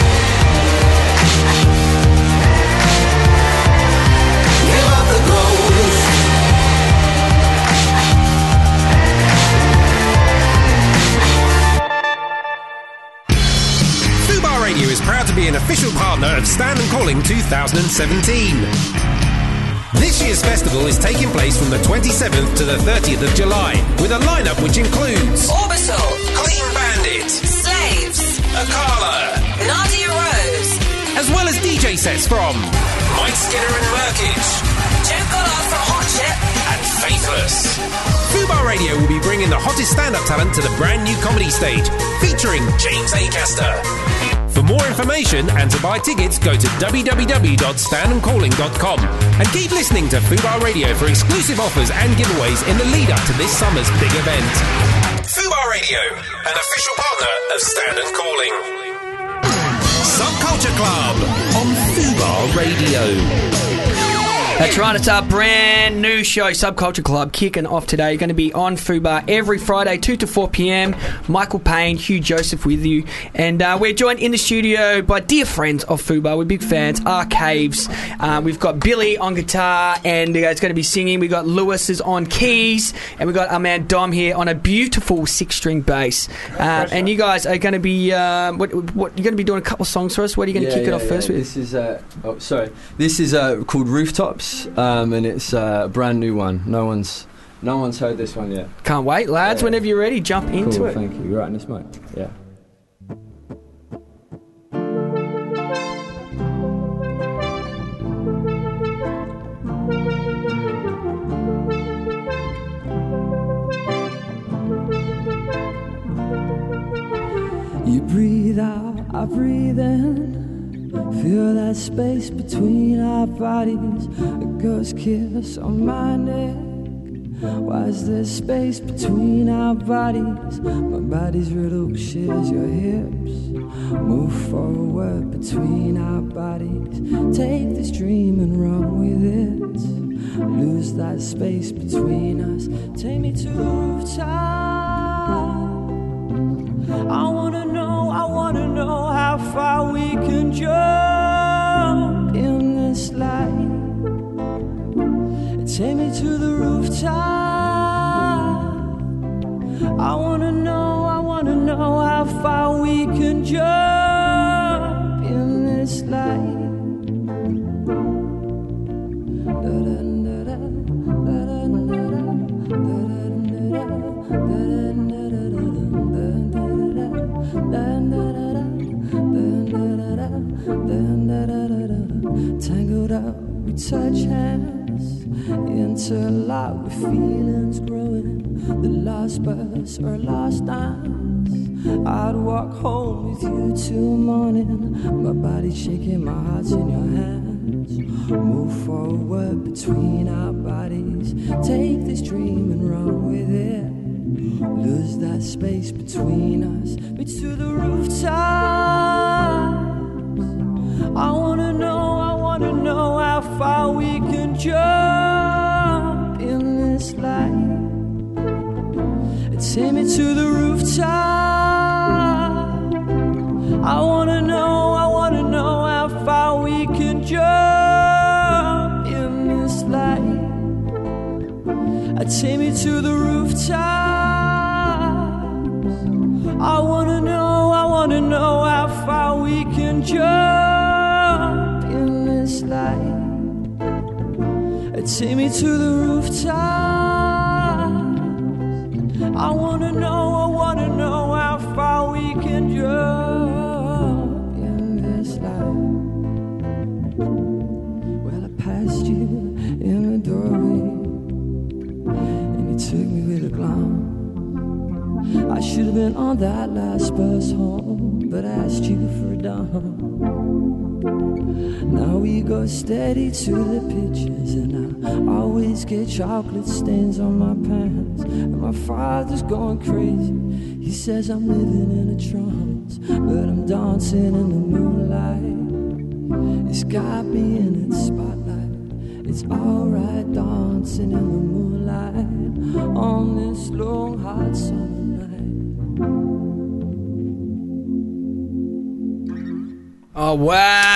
Give up the ghost. Fubar Radio is proud to be an official partner of Stand and Calling 2017. This year's festival is taking place from the 27th to the 30th of July, with a lineup which includes Orbital, Clean Bandit, Slaves, Akala, Nadia Rose, as well as DJ sets from Mike Skinner and Merkage, Joe Goddard from Hot Chip, and Faithless. Fubar Radio will be bringing the hottest stand-up talent to the brand new comedy stage, featuring James Acaster. For more information and to buy tickets, go to www.standandcalling.com and keep listening to Fubar Radio for exclusive offers and giveaways in the lead-up to this summer's big event. Fubar Radio, an official partner of Stand and Calling. Subculture Club on Fubar Radio. That's right, it's our brand new show, Subculture Club, kicking off today. You're going to be on Fubar every Friday, 2 to 4 p.m. Michael Payne, Hugh Joseph with you. And we're joined in the studio by dear friends of Fubar. We're big fans, Arcaves. We've got Billy on guitar, and it's going to be singing. We've got Lewis is on keys, and we've got our man Dom here on a beautiful 6-string bass. And you guys are going to be, what you're going to be doing a couple of songs for us. What are you going to kick it off first with? This is, This is called Rooftops. And it's a brand new one. No one's heard this one yet. Can't wait, lads. Yeah. Whenever you're ready, jump into it. Thank you. You're right in this mic. Yeah. You breathe out, I breathe in. Feel that space between our bodies. A ghost kiss on my neck. Why is there space between our bodies? My body's riddled with shivers, your hips move forward between our bodies. Take this dream and run with it. Lose that space between us. Take me to the rooftop. I wanna know how far we can jump in this light. Take me to the rooftop. I wanna know how far we can jump in this light. Tangled up, we touch hands, interlock with feelings growing. The last bus or last dance, I'd walk home with you till morning. My body shaking, my heart's in your hands. Move forward between our bodies. Take this dream and run with it. Lose that space between us. Reach to the rooftops. I wanna know how far we can jump in this life. Take me to the rooftop. I wanna know how far we can jump in this life. Take me to the rooftop. I wanna know how far we can jump in this life. Take me to the rooftop. I wanna know how far we can jump in this life. Well, I passed you in the doorway, and you took me with a glance. I should have been on that last bus home, but I asked you for a dime. Now we go steady to the pictures, and I always get chocolate stains on my pants. And my father's going crazy. He says I'm living in a trance, but I'm dancing in the moonlight. It's got me in its spotlight. It's alright dancing in the moonlight on this long hot summer night. Oh, wow.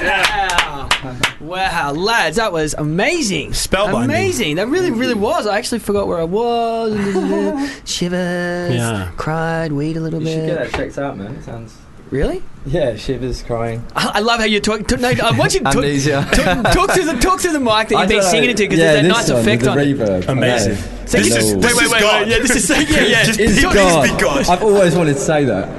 Wow, lads, that was amazing. Spellbinding. Amazing. That really, really was. I actually forgot where I was. Shivers. Yeah. Cried, weed a little You bit. should get that checked out, man. It sounds... Really? Yeah, shivers, crying. I love how you talk. No, I want you to Amnesia. talk to the mic that you've been singing into, because there's that nice effect on it. Reverb. Amazing. So wait. Yeah, this is yeah. Just It's please God. be God. I've always wanted to say that.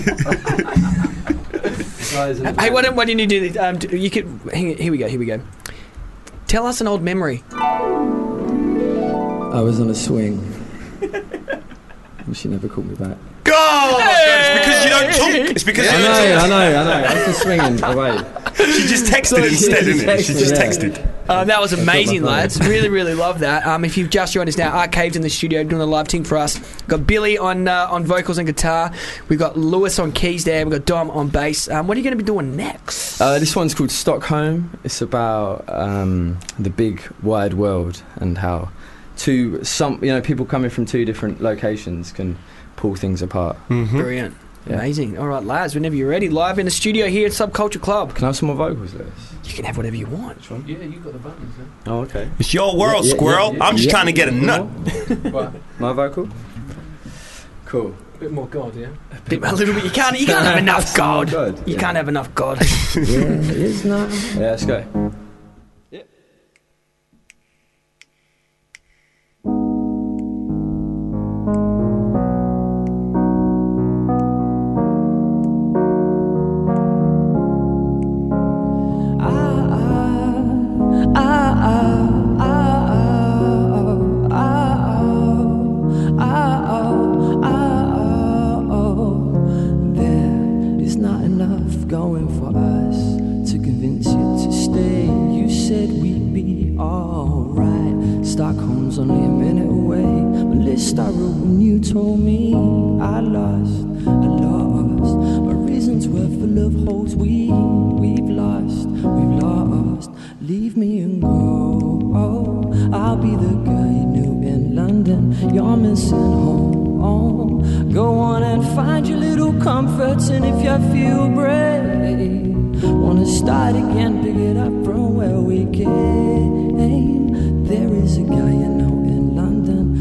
Hey, why don't you do this? You could. Here we go. Tell us an old memory. I was on a swing. And she never called me back. Oh my God, it's because you don't talk. It's because you don't talk. I know. I was just swinging away. She just texted instead, didn't it? She just texted. That was amazing, lads. Really, really love that. If you've just joined us now, Art Cave's in the studio doing a live thing for us. We've got Billy on vocals and guitar. We've got Lewis on keys there. We've got Dom on bass. What are you going to be doing next? This one's called Stockholm. It's about the big wide world and how people coming from two different locations can pull things apart. Mm-hmm. Brilliant. Yeah. Amazing. All right, lads, whenever you're ready, live in the studio here at Subculture Club. Can I have some more vocals, Lewis? You can have whatever you want. Yeah, you got the buttons. Yeah. Oh, okay. It's your world, Squirrel. I'm just trying to get a nut. What? My vocal? Cool. A bit more God, yeah. A little bit. You can't have enough God. You can't have enough God. It's not. Yeah, let's go. Told me I lost. My reasons were full of holes. We've lost. Leave me and go. I'll be the girl you knew in London. You're missing home. Go on and find your little comforts, and if you feel brave, wanna start again, pick it up from where we came. There is a guy you know in London.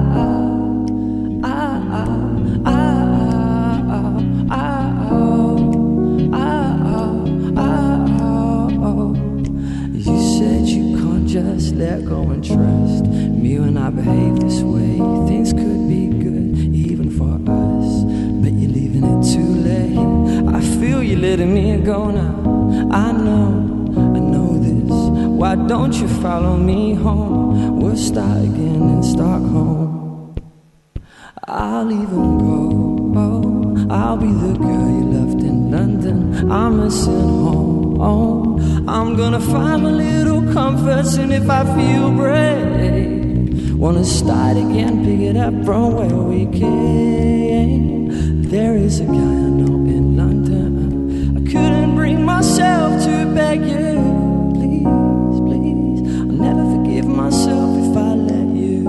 You said you can't just let go and trust me when I behave this way. Things could be good even for us, but you're leaving it too late. I feel you letting me go now. I know this. Why don't you follow me home? We'll start again in Stockholm. I'll even go. I'll be the girl you left in London. I'm missing home. I'm gonna find my little comforts, and if I feel brave, Wanna start again, pick it up from where we came. There is a guy I know in London. I couldn't bring myself to beg you, please, please. I'll never forgive myself if I let you.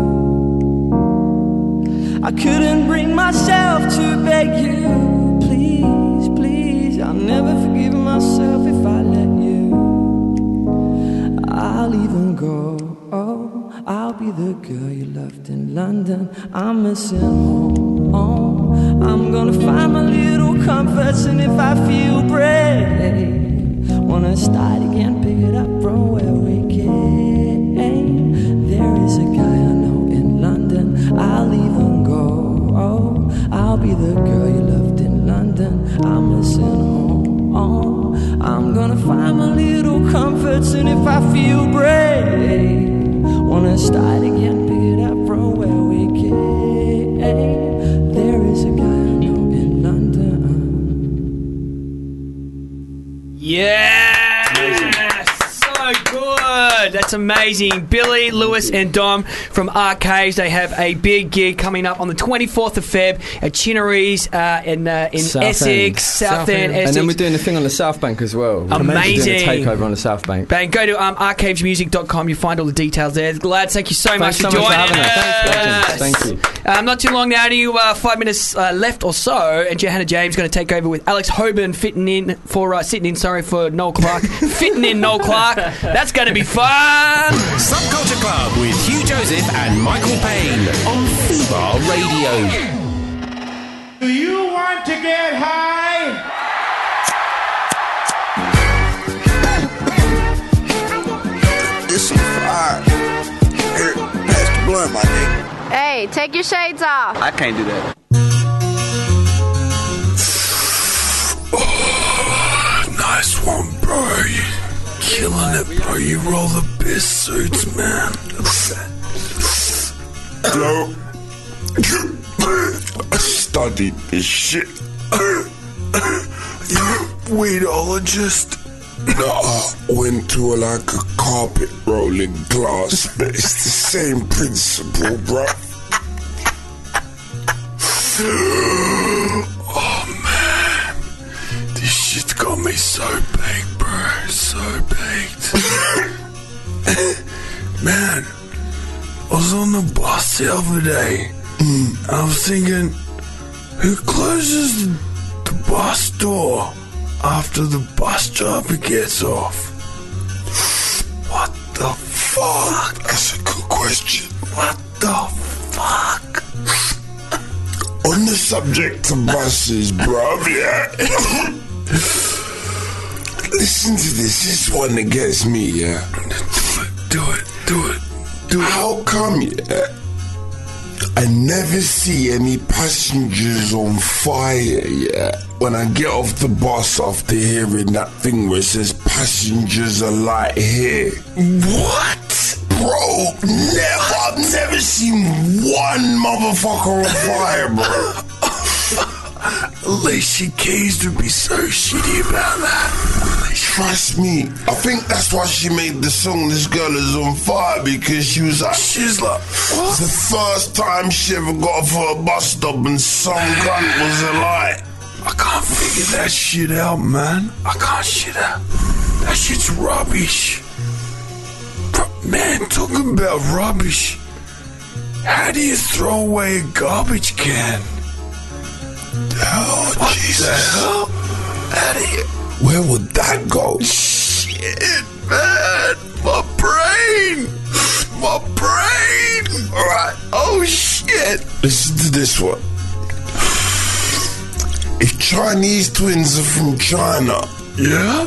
I couldn't bring myself to beg you, please, please. I'll never forgive myself if I let you. I'll even go, oh, I'll be the girl you loved in London. I'm missing home. I'm gonna find my little comforts, and if I feel brave, wanna start again, pick it up from where we came. There is a guy I know in London. I'll even go, oh, I'll be the girl you loved in London. I'm missing home. I'm gonna find my little comforts, and if I feel brave, wanna start again, pick it up from where we came. There is a guy I know in London. Yeah! So good! That's amazing. Billy, Lewis and Dom from Arcaves. They have a big gig coming up on the 24th of Feb at Chinnery's in Essex, South End, Essex. And then we're doing a thing on the South Bank as well. Amazing. We're doing a takeover on the South Bank. Bang, go to arcavesmusic.com. You find all the details there. Lads, thank you so much for joining us. Thank you. Not too long now, only 5 minutes left or so, and Johanna James going to take over with Alex Hoban sitting in for Noel Clark. Fitting in Noel Clark. That's going to be fun. Subculture Club with Hugh Joseph and Michael Payne on Fubar Radio. Do you want to get high? This is fire. Here, pass the blunt, my nigga. Hey, take your shades off. I can't do that. Nice one, bro. You killing it, bro. You roll the best suits, man. Hello. I studied this shit. You weedologist? No, I went to a carpet rolling class, but it's the same principle, bro. Oh man, this shit's got me so baked, bro. So baked. Man, I was on the bus the other day, and I was thinking, who closes the bus door after the bus driver gets off? What the fuck? That's a good question. What the fuck? On the subject of buses, bruv, yeah. Listen to this. This one that gets me, yeah. Do it. How come, yeah, I never see any passengers on fire, yeah, when I get off the bus after hearing that thing where it says passengers are light here? What? Bro, I've never seen one motherfucker on fire, bro. Alicia Keys would be so shitty about that. Trust me, I think that's why she made the song This Girl Is On Fire, because she's like, what? The first time she ever got off of a bus stop and some cunt was alive. I can't figure that shit out, man. I can't shit out. That shit's rubbish. Man, talking about rubbish. How do you throw away a garbage can? Oh, what Jesus. the hell? How do you... Where would that go? Shit, man. My brain. Alright. Oh, shit. Listen to this one. If Chinese twins are from China, yeah,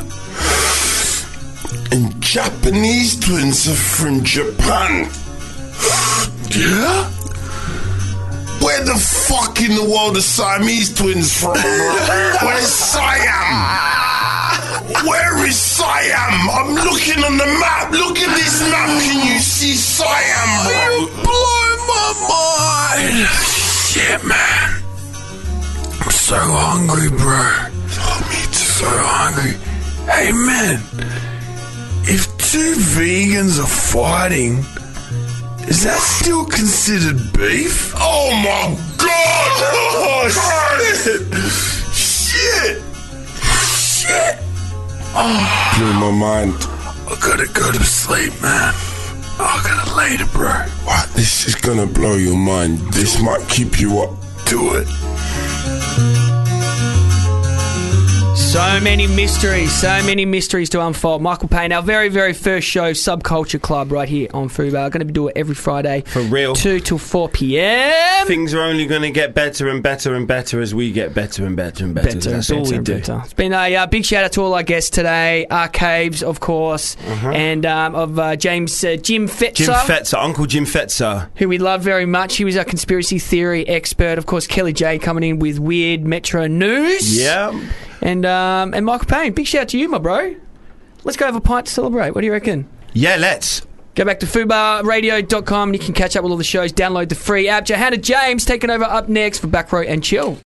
and Japanese twins are from Japan, yeah, where the fuck in the world are Siamese twins from? Where's Siam? Where is Siam? I'm looking on the map. Look at this map. Can you see Siam, bro? You blow my mind. Shit, man. I'm so hungry, bro. Oh, me too. So hungry. Hey, man. If two vegans are fighting, Is that still considered beef? Oh my god! Oh, shit! Oh, blew my mind. I gotta go to sleep, man. I'll get it later, bro. What? This is gonna blow your mind. This might keep you up. Do it. So many mysteries to unfold. Michael Payne, our very, very first show, Subculture Club, right here on Fubar. Going to be doing it every Friday. For real. 2 till 4 p.m. Things are only going to get better and better and better as we get better and better and better. That's all we do. It's been a big shout out to all our guests today. Arcaves, of course, and of James Jim Fetzer. Jim Fetzer, Uncle Jim Fetzer. Who we love very much. He was our conspiracy theory expert. Of course, Kelly J coming in with weird Metro news. Yeah. And Michael Payne, big shout out to you, my bro. Let's go have a pint to celebrate. What do you reckon? Yeah, let's. Go back to FubarRadio.com and you can catch up with all the shows. Download the free app. Johanna James taking over up next for Back Row and Chill.